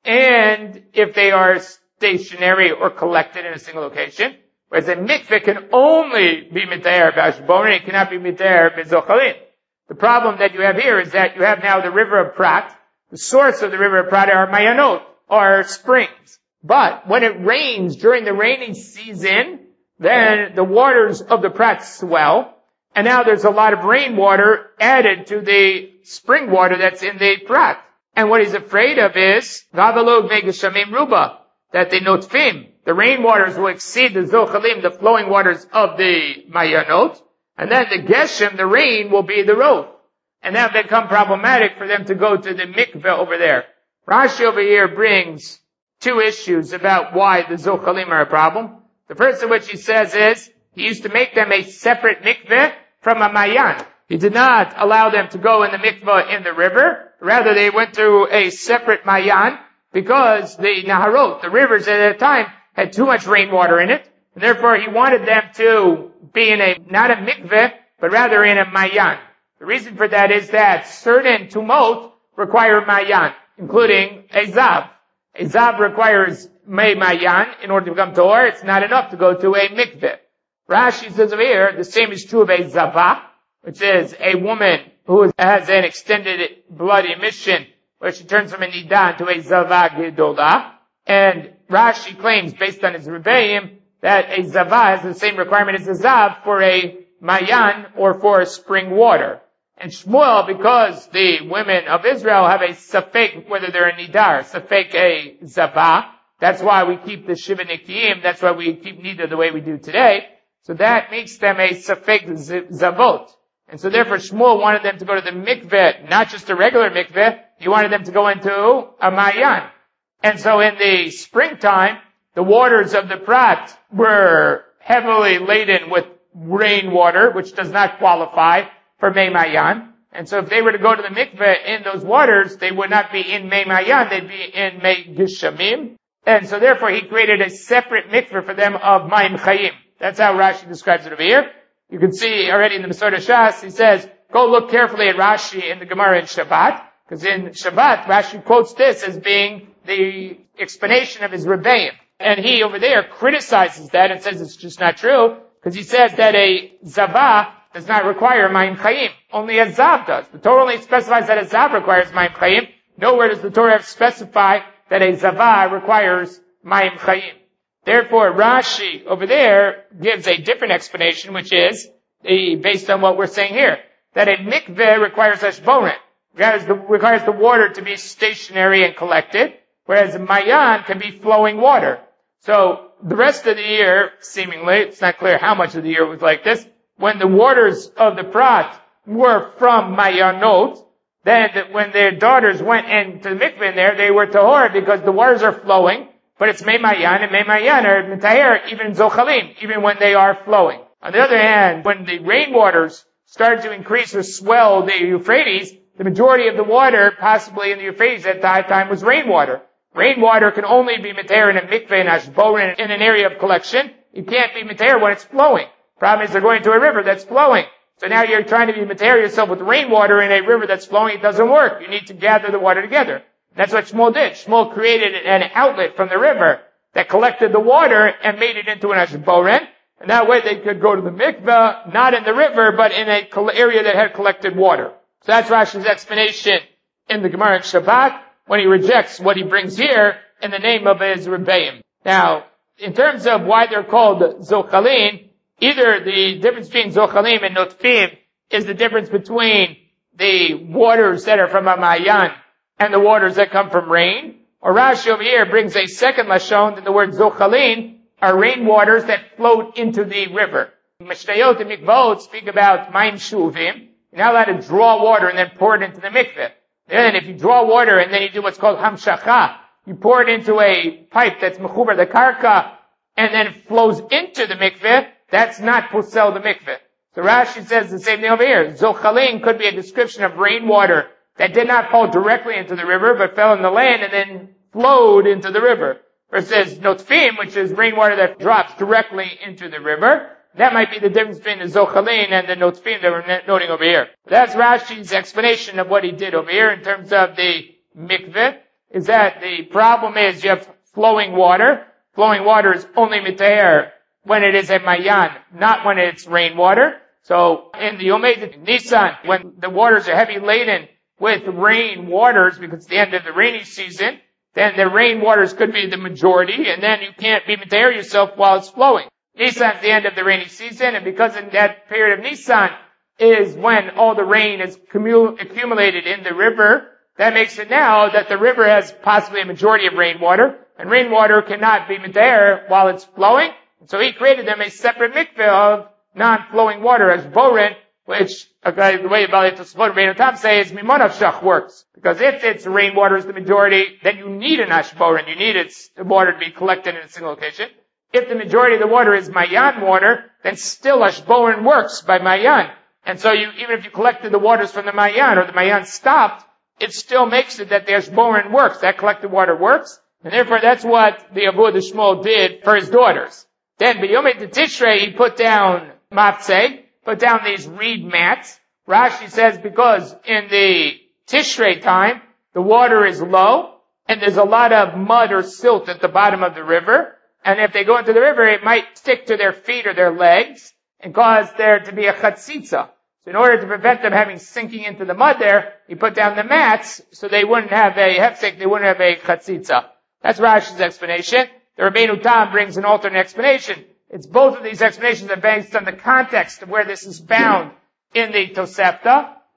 and if they are stationary or collected in a single location. Whereas a mikveh can only be mitayer b'ashboren, it cannot be mitayer b'zochalin. The problem that you have here is that you have now the river of Prat. The source of the river of Prat are mayanot, are springs. But when it rains during the rainy season, then the waters of the Prat swell. And now there's a lot of rainwater added to the spring water that's in the Prat. And what he's afraid of is, Gavalog Megashamim Ruba, that the Notfim, the rainwaters will exceed the Zochalim, the flowing waters of the Mayanot, and then the Geshem, the rain, will be the road. And that will become problematic for them to go to the mikveh over there. Rashi over here brings two issues about why the Zochalim are a problem. The first of which he says is, he used to make them a separate mikveh from a mayan. He did not allow them to go in the mikveh in the river. Rather, they went to a separate mayan because the naharot, the rivers at that time, had too much rainwater in it. And therefore, he wanted them to be in a, not a mikveh, but rather in a mayan. The reason for that is that certain tumot require mayan, including a zav. A zav requires mei mayan in order to become tohor. It's not enough to go to a mikveh. Rashi says over here, the same is true of a zavah, which is a woman who has an extended blood emission, where she turns from a nidan to a zavah gedolah. And Rashi claims, based on his rebbeim, that a zavah has the same requirement as a zav for a mayan or for a spring water. And Shmuel, because the women of Israel have a safek, whether they're a nidar, safek a zavah, that's why we keep the shiva nikiyim, that's why we keep nidar the way we do today. So that makes them a safek zavot. And so therefore Shmuel wanted them to go to the mikveh, not just a regular mikveh, he wanted them to go into a mayan. And so in the springtime, the waters of the Prat were heavily laden with rainwater, which does not qualify for Mei Mayan. And so if they were to go to the mikveh in those waters, they would not be in Mei Mayan, they'd be in Mei Gishamim. And so therefore he created a separate mikveh for them of Mayim Chayim. That's how Rashi describes it over here. You can see already in the Masor Shas, he says, go look carefully at Rashi in the Gemara in Shabbat, because in Shabbat, Rashi quotes this as being the explanation of his Rebbeim. And he over there criticizes that and says it's just not true, because he says that a Zavah does not require Mayim Chayim. Only a Zav does. The Torah only specifies that a Zav requires Mayim Chayim. Nowhere does the Torah specify that a Zavah requires Mayim Chayim. Therefore, Rashi over there gives a different explanation, which is, the, based on what we're saying here, that a mikveh requires hashboren, requires the, requires the water to be stationary and collected, whereas a mayan can be flowing water. So, the rest of the year, seemingly, it's not clear how much of the year was like this, when the waters of the Prat were from mayanot, then when their daughters went into the mikveh in there, they were tahor because the waters are flowing, but it's Mei Mayan, and Mei Mayan are Mitayer, even Zochalim, even when they are flowing. On the other hand, when the rainwaters started to increase or swell the Euphrates, the majority of the water, possibly in the Euphrates at that time, was rainwater. Rainwater can only be Mitayer in a mikveh and hashboren in an area of collection. You can't be Mitayer when it's flowing. Problem is they're going to a river that's flowing. So now you're trying to be Mitayer yourself with rainwater in a river that's flowing. It doesn't work. You need to gather the water together. That's what Shmuel did. Shmuel created an outlet from the river that collected the water and made it into an hashboren. And that way they could go to the mikveh, not in the river, but in an area that had collected water. So that's Rashi's explanation in the Gemara in Shabbat when he rejects what he brings here in the name of his Rebbeim. Now, in terms of why they're called Zochalim, either the difference between Zochalim and Notfim is the difference between the waters that are from a Mayan and the waters that come from rain. Or Rashi over here brings a second lashon that the word Zochalin are rain waters that float into the river. Mishnayot and Mikvot speak about Mayim Shuvim. You're not allowed to draw water and then pour it into the mikveh. Then if you draw water and then you do what's called Hamshacha, you pour it into a pipe that's Mechuber the Karka and then it flows into the mikveh, that's not Posel the mikveh. So Rashi says the same thing over here. Zochalin could be a description of rainwater that did not fall directly into the river, but fell in the land and then flowed into the river. Versus Notfim, which is rainwater that drops directly into the river. That might be the difference between the Zochalin and the Notfim that we're noting over here. That's Rashi's explanation of what he did over here in terms of the mikveh, is that the problem is you have flowing water. Flowing water is only mitayer when it is a mayan, not when it's rainwater. So in the Yom Nisan, when the waters are heavy laden with rain waters, because it's the end of the rainy season, then the rain waters could be the majority, and then you can't be Mitayer yourself while it's flowing. Nisan is the end of the rainy season, and because in that period of Nisan is when all the rain is cumul- accumulated in the river, that makes it now that the river has possibly a majority of rainwater, and rainwater cannot be Mitayer while it's flowing. And so he created them a separate mikveh of non-flowing water as boren, which, okay, the way Bali Tosfot and Reino Tam say is Mimonavshach works. Because if it's rainwater is the majority, then you need an ashboren. You need its water to be collected in a single location. If the majority of the water is Mayan water, then still ashboren works by Mayan. And so you, even if you collected the waters from the Mayan or the Mayan stopped, it still makes it that the ashboren works. That collected water works. And therefore that's what the Abu the Shmuel did for his daughters. Then, B'yom Tishrei, he put down matzeh, put down these reed mats. Rashi says because in the Tishrei time, the water is low, and there's a lot of mud or silt at the bottom of the river, and if they go into the river, it might stick to their feet or their legs, and cause there to be a chatzitza. So in order to prevent them having sinking into the mud there, he put down the mats, so they wouldn't have a hefsek, they wouldn't have a chatzitza. That's Rashi's explanation. The Rabbeinu Tam brings an alternate explanation. It's both of these explanations are based on the context of where this is found in the Tosefta.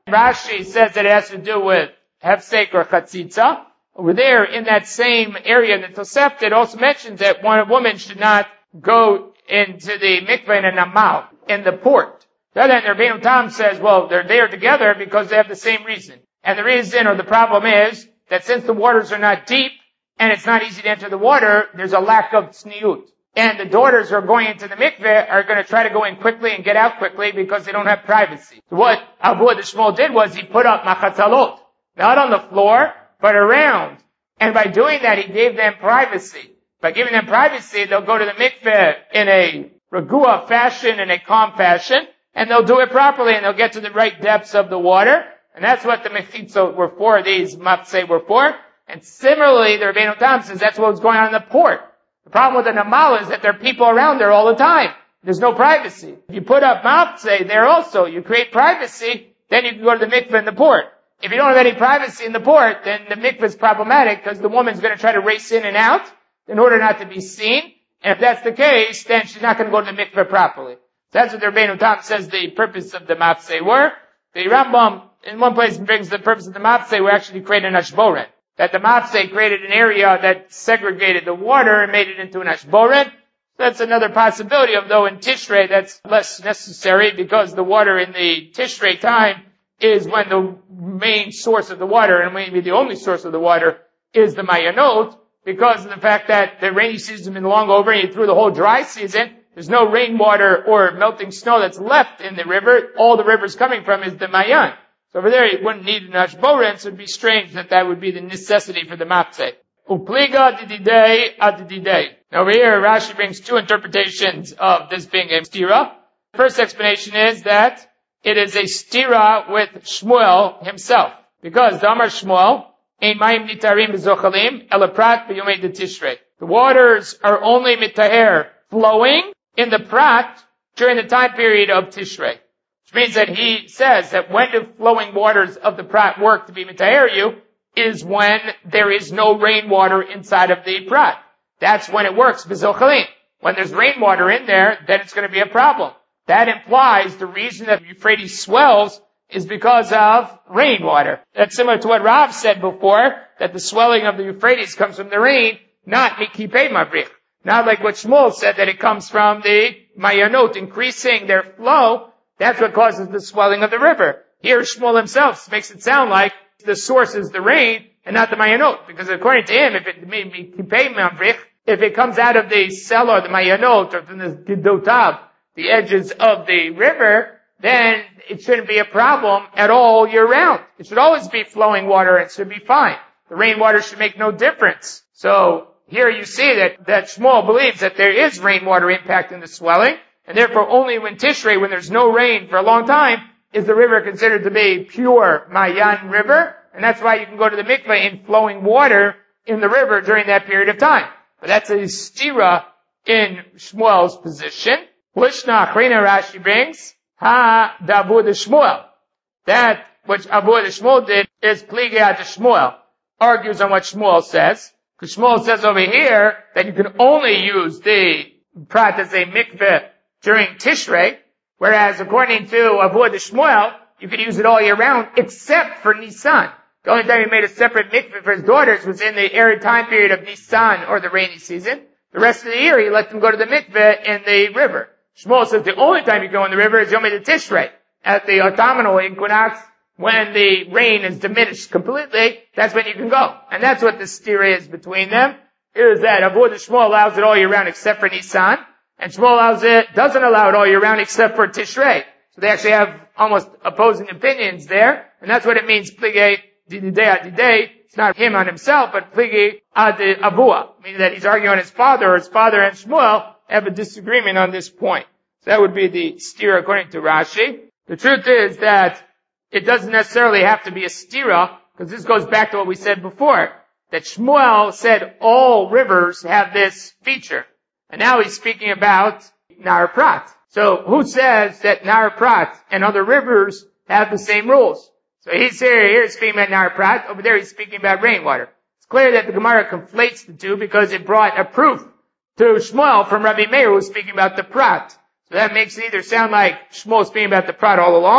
Rashi says that it has to do with hefsek or chatzitza. Over there, in that same area in the Tosefta, it also mentions that one woman should not go into the mikveh in a namal, in the port. The other hand, Rabbeinu Tam says, well, they're there together because they have the same reason. And the reason or the problem is that since the waters are not deep and it's not easy to enter the water, there's a lack of tzniut. And the daughters who are going into the mikveh are going to try to go in quickly and get out quickly because they don't have privacy. So what Abu the Shmuel did was he put up machatzalot, not on the floor, but around. And by doing that, he gave them privacy. By giving them privacy, they'll go to the mikveh in a regua fashion, in a calm fashion, and they'll do it properly, and they'll get to the right depths of the water. And that's what the mechitzot were for, these mafsei were for. And similarly, the Rabbeinu Tam says that's what was going on in the port. The problem with the namal is that there are people around there all the time. There's no privacy. If you put up mafsei there also, you create privacy, then you can go to the mikveh in the port. If you don't have any privacy in the port, then the mikveh is problematic because the woman's going to try to race in and out in order not to be seen. And if that's the case, then she's not going to go to the mikveh properly. That's what the Rabbeinu Tam says the purpose of the mafsei were. The Rambam, in one place, brings the purpose of the mafsei were actually to create an ashboren. That the mafsei created an area that segregated the water and made it into an ashboren. That's another possibility, although in Tishrei that's less necessary because the water in the Tishrei time is when the main source of the water, and maybe the only source of the water, is the Mayanot, because of the fact that the rainy season has been long over and through the whole dry season, there's no rainwater or melting snow that's left in the river. All the river's coming from is the Mayan. So over there, you wouldn't need an ashboren, so it'd be strange that that would be the necessity for the mafsei. Upliga dididei adididei. Now over here, Rashi brings two interpretations of this being a stira. The first explanation is that it is a stira with Shmuel himself. Because the Amar Shmuel, ein mayim nitarim b'zochalim, elaprat b'yomei de Tishrei. The waters are only mitaher, flowing in the prat during the time period of Tishrei. Which means that he says that when the flowing waters of the prat work to be mitaher you, is when there is no rainwater inside of the prat. That's when it works, b'zochalim. When there's rainwater in there, then it's going to be a problem. That implies the reason that Euphrates swells is because of rainwater. That's similar to what Rav said before, that the swelling of the Euphrates comes from the rain, not mikipei mavrich. Not like what Shmuel said, that it comes from the mayanot, increasing their flow. That's what causes the swelling of the river. Here Shmuel himself makes it sound like the source is the rain and not the mayanot. Because according to him, if it mikipei mavrich, if it comes out of the cellar, the mayanot, or from the gidotav, the edges of the river, then it shouldn't be a problem at all year round. It should always be flowing water and it should be fine. The rainwater should make no difference. So here you see that, that Shmuel believes that there is rainwater impacting the swelling, and therefore only when Tishrei, when there's no rain for a long time, is the river considered to be pure Mayan river, and that's why you can go to the mikveh in flowing water in the river during that period of time. But that's a stira in Shmuel's position. Lishna Achrina Rashi brings, Ha Dabu de Shmuel. That which Abu de Shmuel did is Pliga de Shmuel. Argues on what Shmuel says. Because Shmuel says over here that you can only use the prat as a mikveh during Tishrei, whereas according to Abu de Shmuel, you could use it all year round except for Nisan. The only time he made a separate mikveh for his daughters was in the arid time period of Nisan or the rainy season. The rest of the year he let them go to the mikveh in the river. Shmuel says the only time you go in the river is Yom Tishrei. At the autumnal equinox, when the rain is diminished completely, that's when you can go. And that's what the stira is between them, is that Abu de Shmuel allows it all year round except for Nisan, and Shmuel allows it, doesn't allow it all year round except for Tishrei. So they actually have almost opposing opinions there, and that's what it means, pligei dididei adidei. It's not him on himself, but pligei ad abua, meaning that he's arguing on his father, or his father and Shmuel have a disagreement on this point. So that would be the stira according to Rashi. The truth is that it doesn't necessarily have to be a stira, because this goes back to what we said before, that Shmuel said all rivers have this feature. And now he's speaking about Nahar Prat. So who says that Nahar Prat and other rivers have the same rules? So he's here, here he's speaking about Nahar Prat, over there he's speaking about rainwater. It's clear that the Gemara conflates the two because it brought a proof to Shmuel from Rabbi Meir who's speaking about the Prat. So that makes it either sound like Shmuel is speaking about the Prat all along,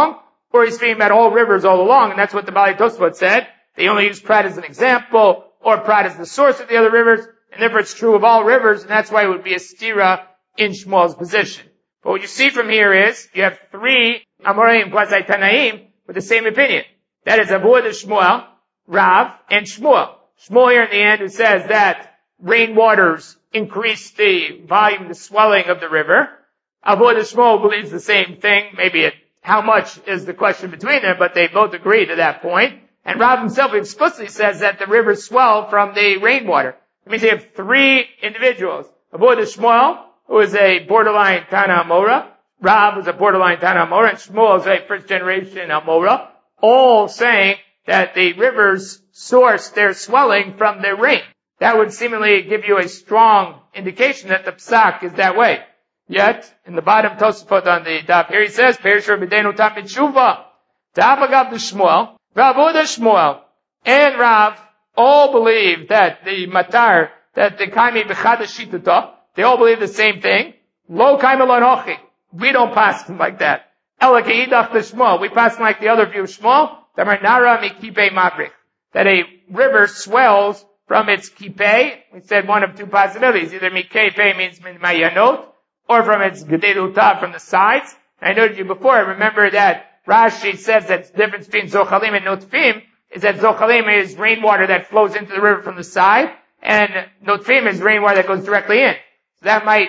or he's speaking about all rivers all along, and that's what the Baalei Tosfot said. They only use Prat as an example, or Prat as the source of the other rivers, and therefore it's true of all rivers, and that's why it would be a stira in Shmuel's position. But what you see from here is, you have three Amoraim Quasi Tanaim with the same opinion. That is Avodah Shmuel, Rav, and Shmuel. Shmuel here in the end who says that rainwaters increase the volume, the swelling of the river. Avodah Shmuel believes the same thing. Maybe it, how much is the question between them, but they both agree to that point. And Rav himself explicitly says that the rivers swell from the rainwater. It means you have three individuals. Avodah Shmuel, who is a borderline Tana Amora. Rav is a borderline Tana Amora, and Shmuel is a first generation Amora. All saying that the rivers source their swelling from the rain. That would seemingly give you a strong indication that the psak is that way. Yet, in the bottom Tosafot on the top here, he says, Perish Rabbeinu Tam B'tshuva. Ta'amagav the Shmuel, Ravodah Shmuel, and Rav all believe that the matar, that the kaimi b'chad shitata, they all believe the same thing. Lo kaima lo nochi. We don't pass like that. Ela ke'idach the Shmuel. We pass like the other view of Shmuel. Nara mikipe mavrich. That a river swells from its kipe. We said one of two possibilities. Either mikepe means min mayanot, or from its gedeluta, from the sides. I noted you before, I remember that Rashi says that the difference between zochalim and notfim is that zochalim is rainwater that flows into the river from the side, and notfim is rainwater that goes directly in. So that might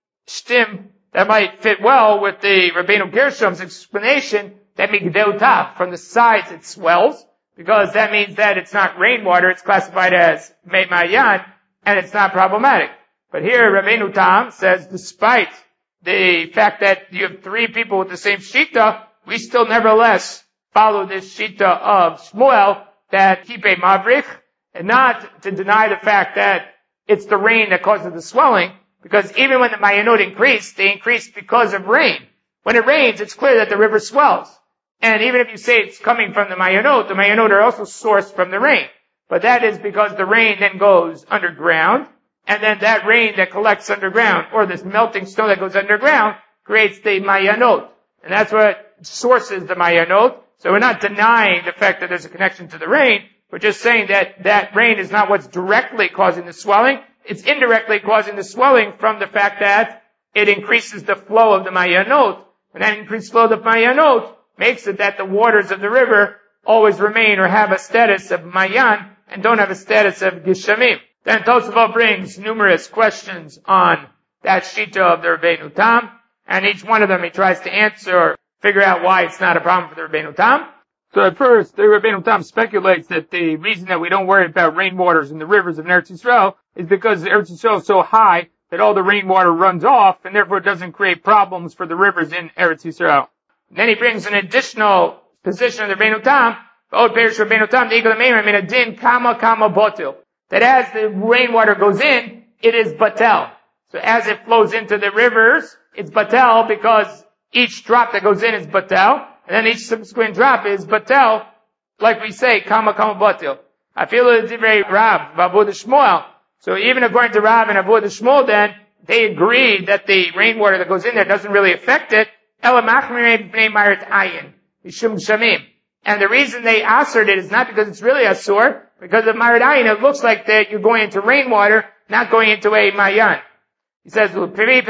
stim, that might fit well with the Rabbeinu Gershom's explanation that migdeluta, from the sides it swells, because that means that it's not rainwater, it's classified as mei mayan, and it's not problematic. But here Rabbeinu Tam says, despite the fact that you have three people with the same shita, we still nevertheless follow this shita of Shmuel, that kipe mavrich, and not to deny the fact that it's the rain that causes the swelling, because even when the mayanot increase, they increase because of rain. When it rains, it's clear that the river swells. And even if you say it's coming from the mayanot, the mayanot are also sourced from the rain. But that is because the rain then goes underground, and then that rain that collects underground, or this melting snow that goes underground, creates the mayanot. And that's what sources the mayanot. So we're not denying the fact that there's a connection to the rain. We're just saying that that rain is not what's directly causing the swelling. It's indirectly causing the swelling from the fact that it increases the flow of the mayanot. And that increased flow of the mayanot makes it that the waters of the river always remain or have a status of mayan and don't have a status of gishamim. Then Tosafot brings numerous questions on that shita of the Rabbeinu Tam, and each one of them he tries to answer, figure out why it's not a problem for the Rabbeinu Tam. So at first, the Rabbeinu Tam speculates that the reason that we don't worry about rainwaters in the rivers of Eretz Yisrael is because Eretz Yisrael is so high that all the rainwater runs off, and therefore it doesn't create problems for the rivers in Eretz Yisrael. And then he brings an additional position of the Rabbeinu Tam, Od Perish Rabbeinu Tam, Min Adin Kama Kama Botil. That as the rainwater goes in, it is batel. So as it flows into the rivers, it's batel because each drop that goes in is batel, and then each subsequent drop is batel, like we say, kama kama batel. I feel it's very Rav, Avodah Shmuel. So even according to Rav and Avodah Shmuel, then, they agree that the rainwater that goes in there doesn't really affect it. Ela machmir b'nei marit ayin, mishum shamim. And the reason they asserted it is not because it's really asur, because of marit ayin, it looks like that you're going into rainwater, not going into a mayan. He says, according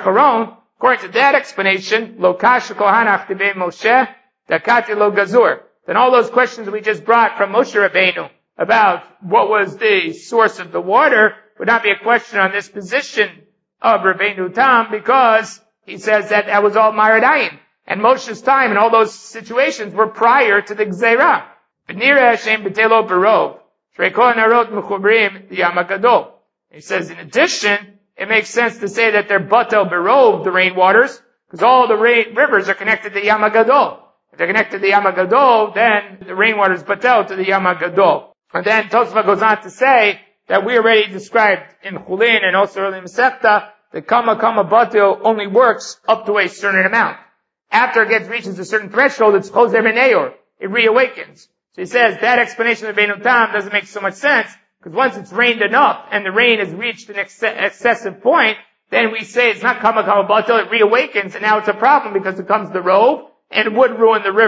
to that explanation, lo kash kohanach tibei Moshe, dakati lo gazur. Then all those questions we just brought from Moshe Rabbeinu about what was the source of the water would not be a question on this position of Rabbeinu Tam, because he says that that was all marit ayin. And Moshe's time and all those situations were prior to the Gzeirah. He says, in addition, it makes sense to say that they're batel berov, the rainwaters, because all the rain, rivers are connected to Yam HaGadol. If they're connected to Yam HaGadol, then the rainwater is batel to the Yam HaGadol. And then Tosafot goes on to say that we already described in Chulin and also early in Masechta, the kama kama batel only works up to a certain amount. After it gets reaches a certain threshold, it's choser b'neyor. It reawakens. So he says that explanation of Rabbeinu Tam doesn't make so much sense, because once it's rained enough and the rain has reached an ex- excessive point, then we say it's not kama kama batel, it reawakens, and now it's a problem because it comes the rove and it would ruin the river.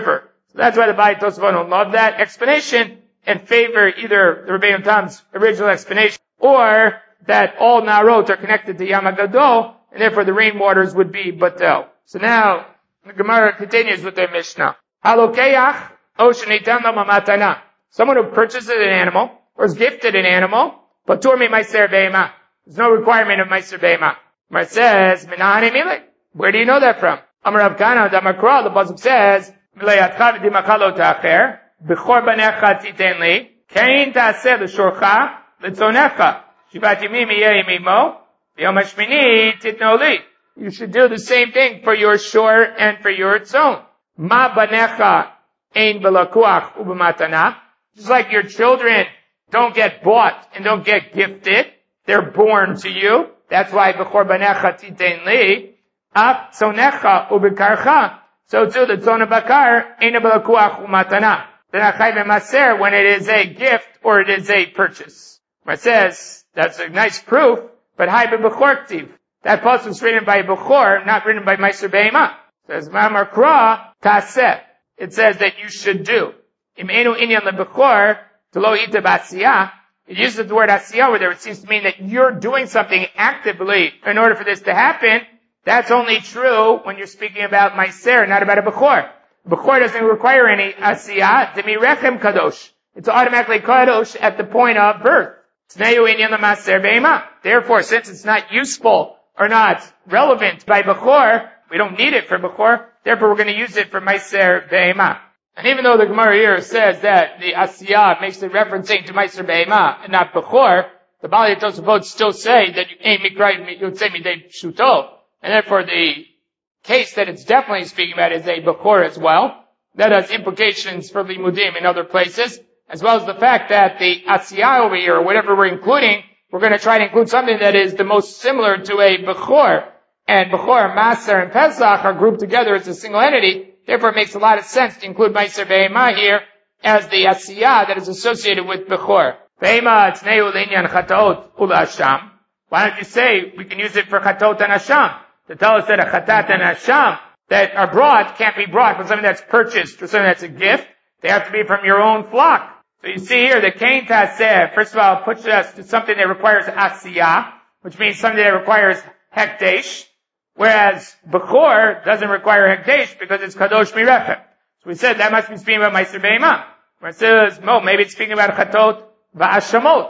So that's why the Baalei Tosafot don't love that explanation and favor either the Rabbeinu Tam's original explanation or that all Narot are connected to Yam HaGadol, and therefore the rainwaters would be Batel. So now, the Gemara continues with their Mishnah. Halokeach o shenitan lo mamatana. Someone who purchases an animal, or is gifted an animal, patur mi meiser be'ema. There's no requirement of meiser be'ema. Gemara says, Minahani milek. Where do you know that from? Amar Rav Kana Damakra, the pasuk says, Milayatcha v'dimachalo ta'acher, b'chor banecha titen li, kein ta'aseh l'shorcha, l'tzonecha, shivat yimim yeh yimimo, v'yom hashmini titno li. You should do the same thing for your shor and for your tzon. Ma banecha ein b'lakuach u'b'matana. Just like your children don't get bought and don't get gifted, they're born to you. That's why b'chor banecha titen li. Ap tzonecha u'b'karcha. So too, the tzon bakar ein b'lakuach u'matana. They're not chayv maser when it is a gift or it is a purchase. It says that's a nice proof, but hay b'bechor ktiv. That pasuk is written by Bechor, not written by Meiser Be'ema. It says, Ma'amar Kra Taseh. It says that you should do. Im enu inyan lebechor, to lo ita b'asiyah. It uses the word asiyah, where it seems to mean that you're doing something actively in order for this to happen. That's only true when you're speaking about Meiser, not about a Bechor. Bechor doesn't require any asiyah. Demi rechem kadosh. It's automatically kadosh at the point of birth. Tneu inyan le'maser be'ema. Therefore, since it's not useful or not relevant by Bechor, we don't need it for Bechor, therefore we're going to use it for Meiser Be'ema. And even though the Gemara here says that the Asiyah makes it referencing to Meiser Be'ema and not Bechor, the Baalei Tosafot still say that you ain't mikray yotzei midei pshuto, and therefore the case that it's definitely speaking about is a Bechor as well. That has implications for Limudim in other places, as well as the fact that the Asiyah over here, or whatever we're including, we're going to try to include something that is the most similar to a Bechor. And Bechor, Maser, and Pesach are grouped together as a single entity. Therefore, it makes a lot of sense to include Meiser Be'ema here as the Asiyah that is associated with Bechor. Be'ema tzneu l'inyan chataot ula asham. Why don't you say we can use it for chatot and asham? To tell us that a chatat and asham that are brought can't be brought from something that's purchased or something that's a gift. They have to be from your own flock. So you see here, the Kain Taseh, first of all, puts us to something that requires Asiyah, which means something that requires Hekdesh, whereas Bechor doesn't require Hekdesh because it's Kadosh Mirechem. So we said that must be speaking about Meiser Be'ema. Where it says, no, maybe it's speaking about Chatot Va'ashamot.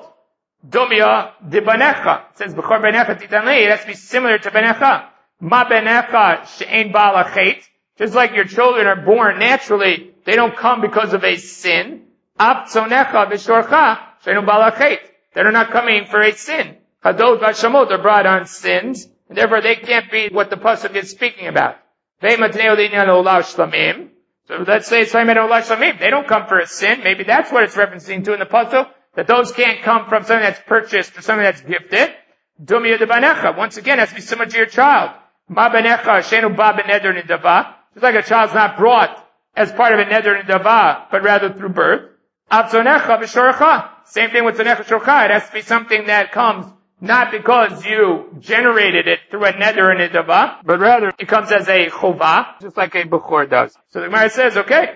Domia de Banecha. It says, Bechor Banecha Titanli, it has to be similar to Banecha. Ma Banecha She'ein Ba'al Achet. Just like your children are born naturally, they don't come because of a sin. Ap tzonecha v'shorcha she'enu ba'al achet. They're not coming for a sin. Chadot v'ashamot are brought on sins, and therefore they can't be what the pasuk is speaking about. Ve'matneu l'inyan olah shlamim. So let's say it's talking about olah shlamim. They don't come for a sin. Maybe that's what it's referencing to in the pasuk, that those can't come from something that's purchased or something that's gifted. Dumya de banecha. Once again, it has to be similar to your child. Ma banecha she'enu ba b'neder nidava. Just like a child's not brought as part of a neder nidava, but rather through birth. Avzonecha v'shorcha. Same thing with zonecha shorcha. It has to be something that comes not because you generated it through a neder and a dava, but rather it comes as a chova, just like a bechor does. So the Gemara says, okay,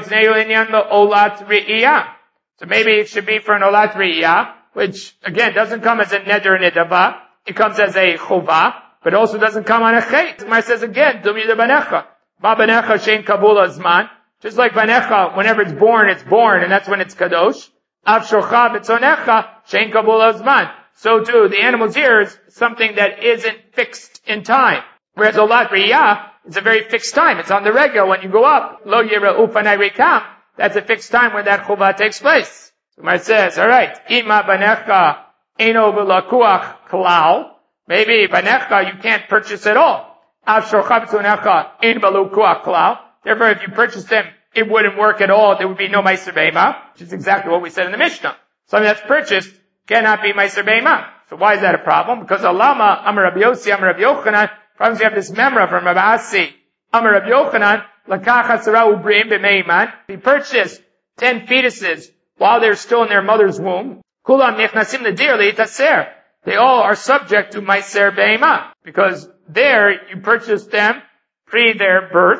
olat re'iyah. So maybe it should be for an olat re'iyah, which again doesn't come as a neder and a dava. It comes as a chova, but also doesn't come on a chet. The Gemara says again, dumi de banecha. Ba banecha shein kabula zman. Just like Banecha, whenever it's born, it's born, and that's when it's Kadosh. Av shorcha b'tzonecha, shein kabul azman. So too, the animal's here is something that isn't fixed in time. Whereas Olat Riyah is a very fixed time. It's on the regular. When you go up, Lo yira ufanai rikam, that's a fixed time when that chuvah takes place. So it says, alright, Ima Banecha eno v'lakuach klal. Maybe Banecha you can't purchase at all. Av shorcha b'tzonecha en v'lakuach klal. Therefore, if you purchase them, it wouldn't work at all. There would be no Meiser Be'ema, which is exactly what we said in the Mishnah. Something that's purchased cannot be Meiser Be'ema. So why is that a problem? Because Alama, Amar Rabbi Yossi, Amar Rabbi Yochanan, problems you have this memra from Rabbi Asi, Amar Rabbi Yochanan, Lakach Hasara Ubrim B'meiman. He purchased ten fetuses while they're still in their mother's womb. Kulam Nechnasim Nadir Le'itaser. They all are subject to Meiser Be'ema. Because there, you purchased them pre their birth.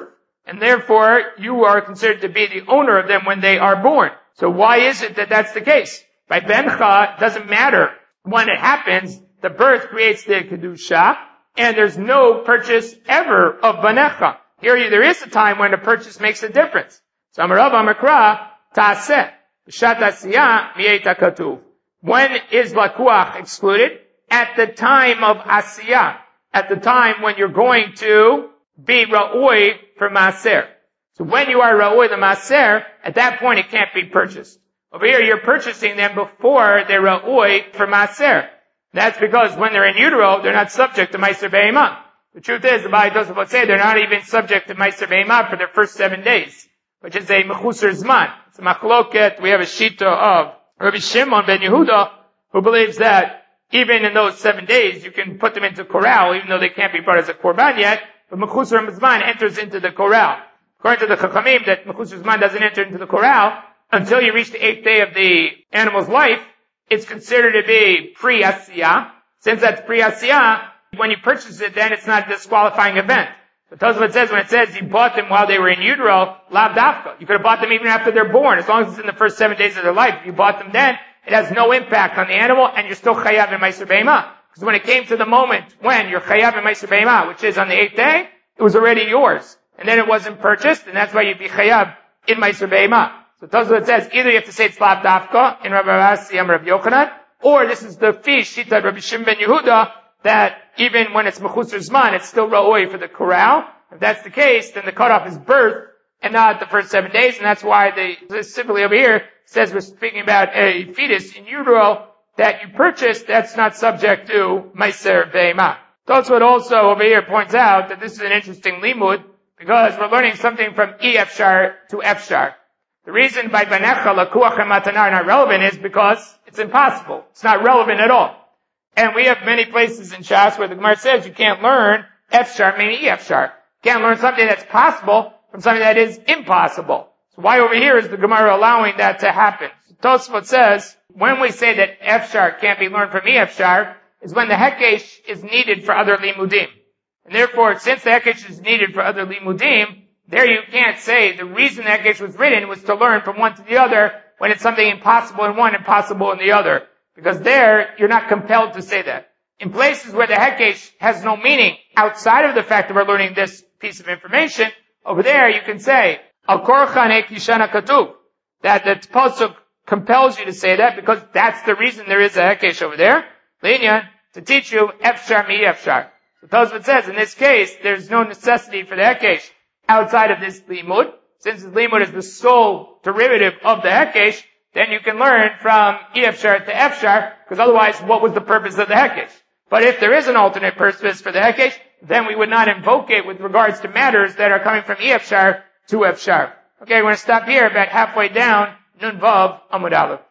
and therefore you are considered to be the owner of them when they are born. So why is it that that's the case? By Bencha, it doesn't matter when it happens, the birth creates the Kedusha, and there's no purchase ever of Banecha. Here there is a time when the purchase makes a difference. So Amarav Amakra, Ta'aseh, B'shat Asiyah, Mi'eta Katuv. When is Lakuach excluded? At the time of Asiyah. At the time when you're going to be Ra'oi for Maaser. So when you are Ra'oi the Maaser, at that point it can't be purchased. Over here you're purchasing them before they're Ra'oi for Maaser. That's because when they're in utero, they're not subject to Meiser Be'emah. The truth is, the Ba'ai Tosafot say they're not even subject to Meiser Be'emah for their first seven days, which is a Mechusar Zman. It's a Machloket. We have a Shita of Rabbi Shimon ben Yehuda, who believes that even in those seven days, you can put them into corral, even though they can't be brought as a korban yet, but Mechusar Zman enters into the corral. According to the Chachamim, that Mechusar Zman doesn't enter into the corral until you reach the eighth day of the animal's life. It's considered to be pre-asiyah. Since that's pre-asiyah, when you purchase it, then it's not a disqualifying event. So Tosafot says, when it says you bought them while they were in utero, lav dafka. You could have bought them even after they're born, as long as it's in the first seven days of their life. If you bought them then, it has no impact on the animal, and you're still chayav in Meiser Be'emah. Because when it came to the moment when you're chayav in Meiser Be'emah, which is on the eighth day, it was already yours. And then it wasn't purchased, and that's why you'd be chayav in Meiser Be'emah. So Tosafot says, either you have to say it's lav dafka in Rabbi Asi Am Rabbi Yochanan, or this is the fish, Shita Rabbi Shimon ben Yehuda, that even when it's Mechusar Zman, it's still Ra'oi for the corral. If that's the case, then the cutoff is birth, and not the first seven days, and that's why they, specifically over here, says we're speaking about a fetus in utero that you purchased, that's not subject to Meiser Be'emah. Tosafot also over here points out that this is an interesting limud, because we're learning something from E Efshar to Efshar. The reason by Banecha, Lakuach, and Matanar are not relevant is because it's impossible. It's not relevant at all. And we have many places in Shas where the Gemara says you can't learn Efshar, meaning E Efshar. You can't learn something that's possible from something that is impossible. So why over here is the Gemara allowing that to happen? So Tosafot says, when we say that Efshar can't be learned from E Efshar, is when the Hekesh is needed for other Limudim. And therefore, since the Hekesh is needed for other Limudim, there you can't say the reason the Hekesh was written was to learn from one to the other when it's something impossible in one, impossible in the other. Because there, you're not compelled to say that. In places where the Hekesh has no meaning outside of the fact that we're learning this piece of information, over there you can say, Al Korchan Ekishana Katuv, that the Pasuk compels you to say that because that's the reason there is a Hekesh over there. Linyan, to teach you Efshar mi Efshar. So Tosafot says, in this case, there's no necessity for the Hekesh outside of this limud. Since the limud is the sole derivative of the Hekesh, then you can learn from E Efshar to Efshar, because otherwise, what was the purpose of the Hekesh? But if there is an alternate purpose for the Hekesh, then we would not invoke it with regards to matters that are coming from E Efshar to Efshar. Okay, we're going to stop here, about halfway down, Nun Vav Amud Aleph.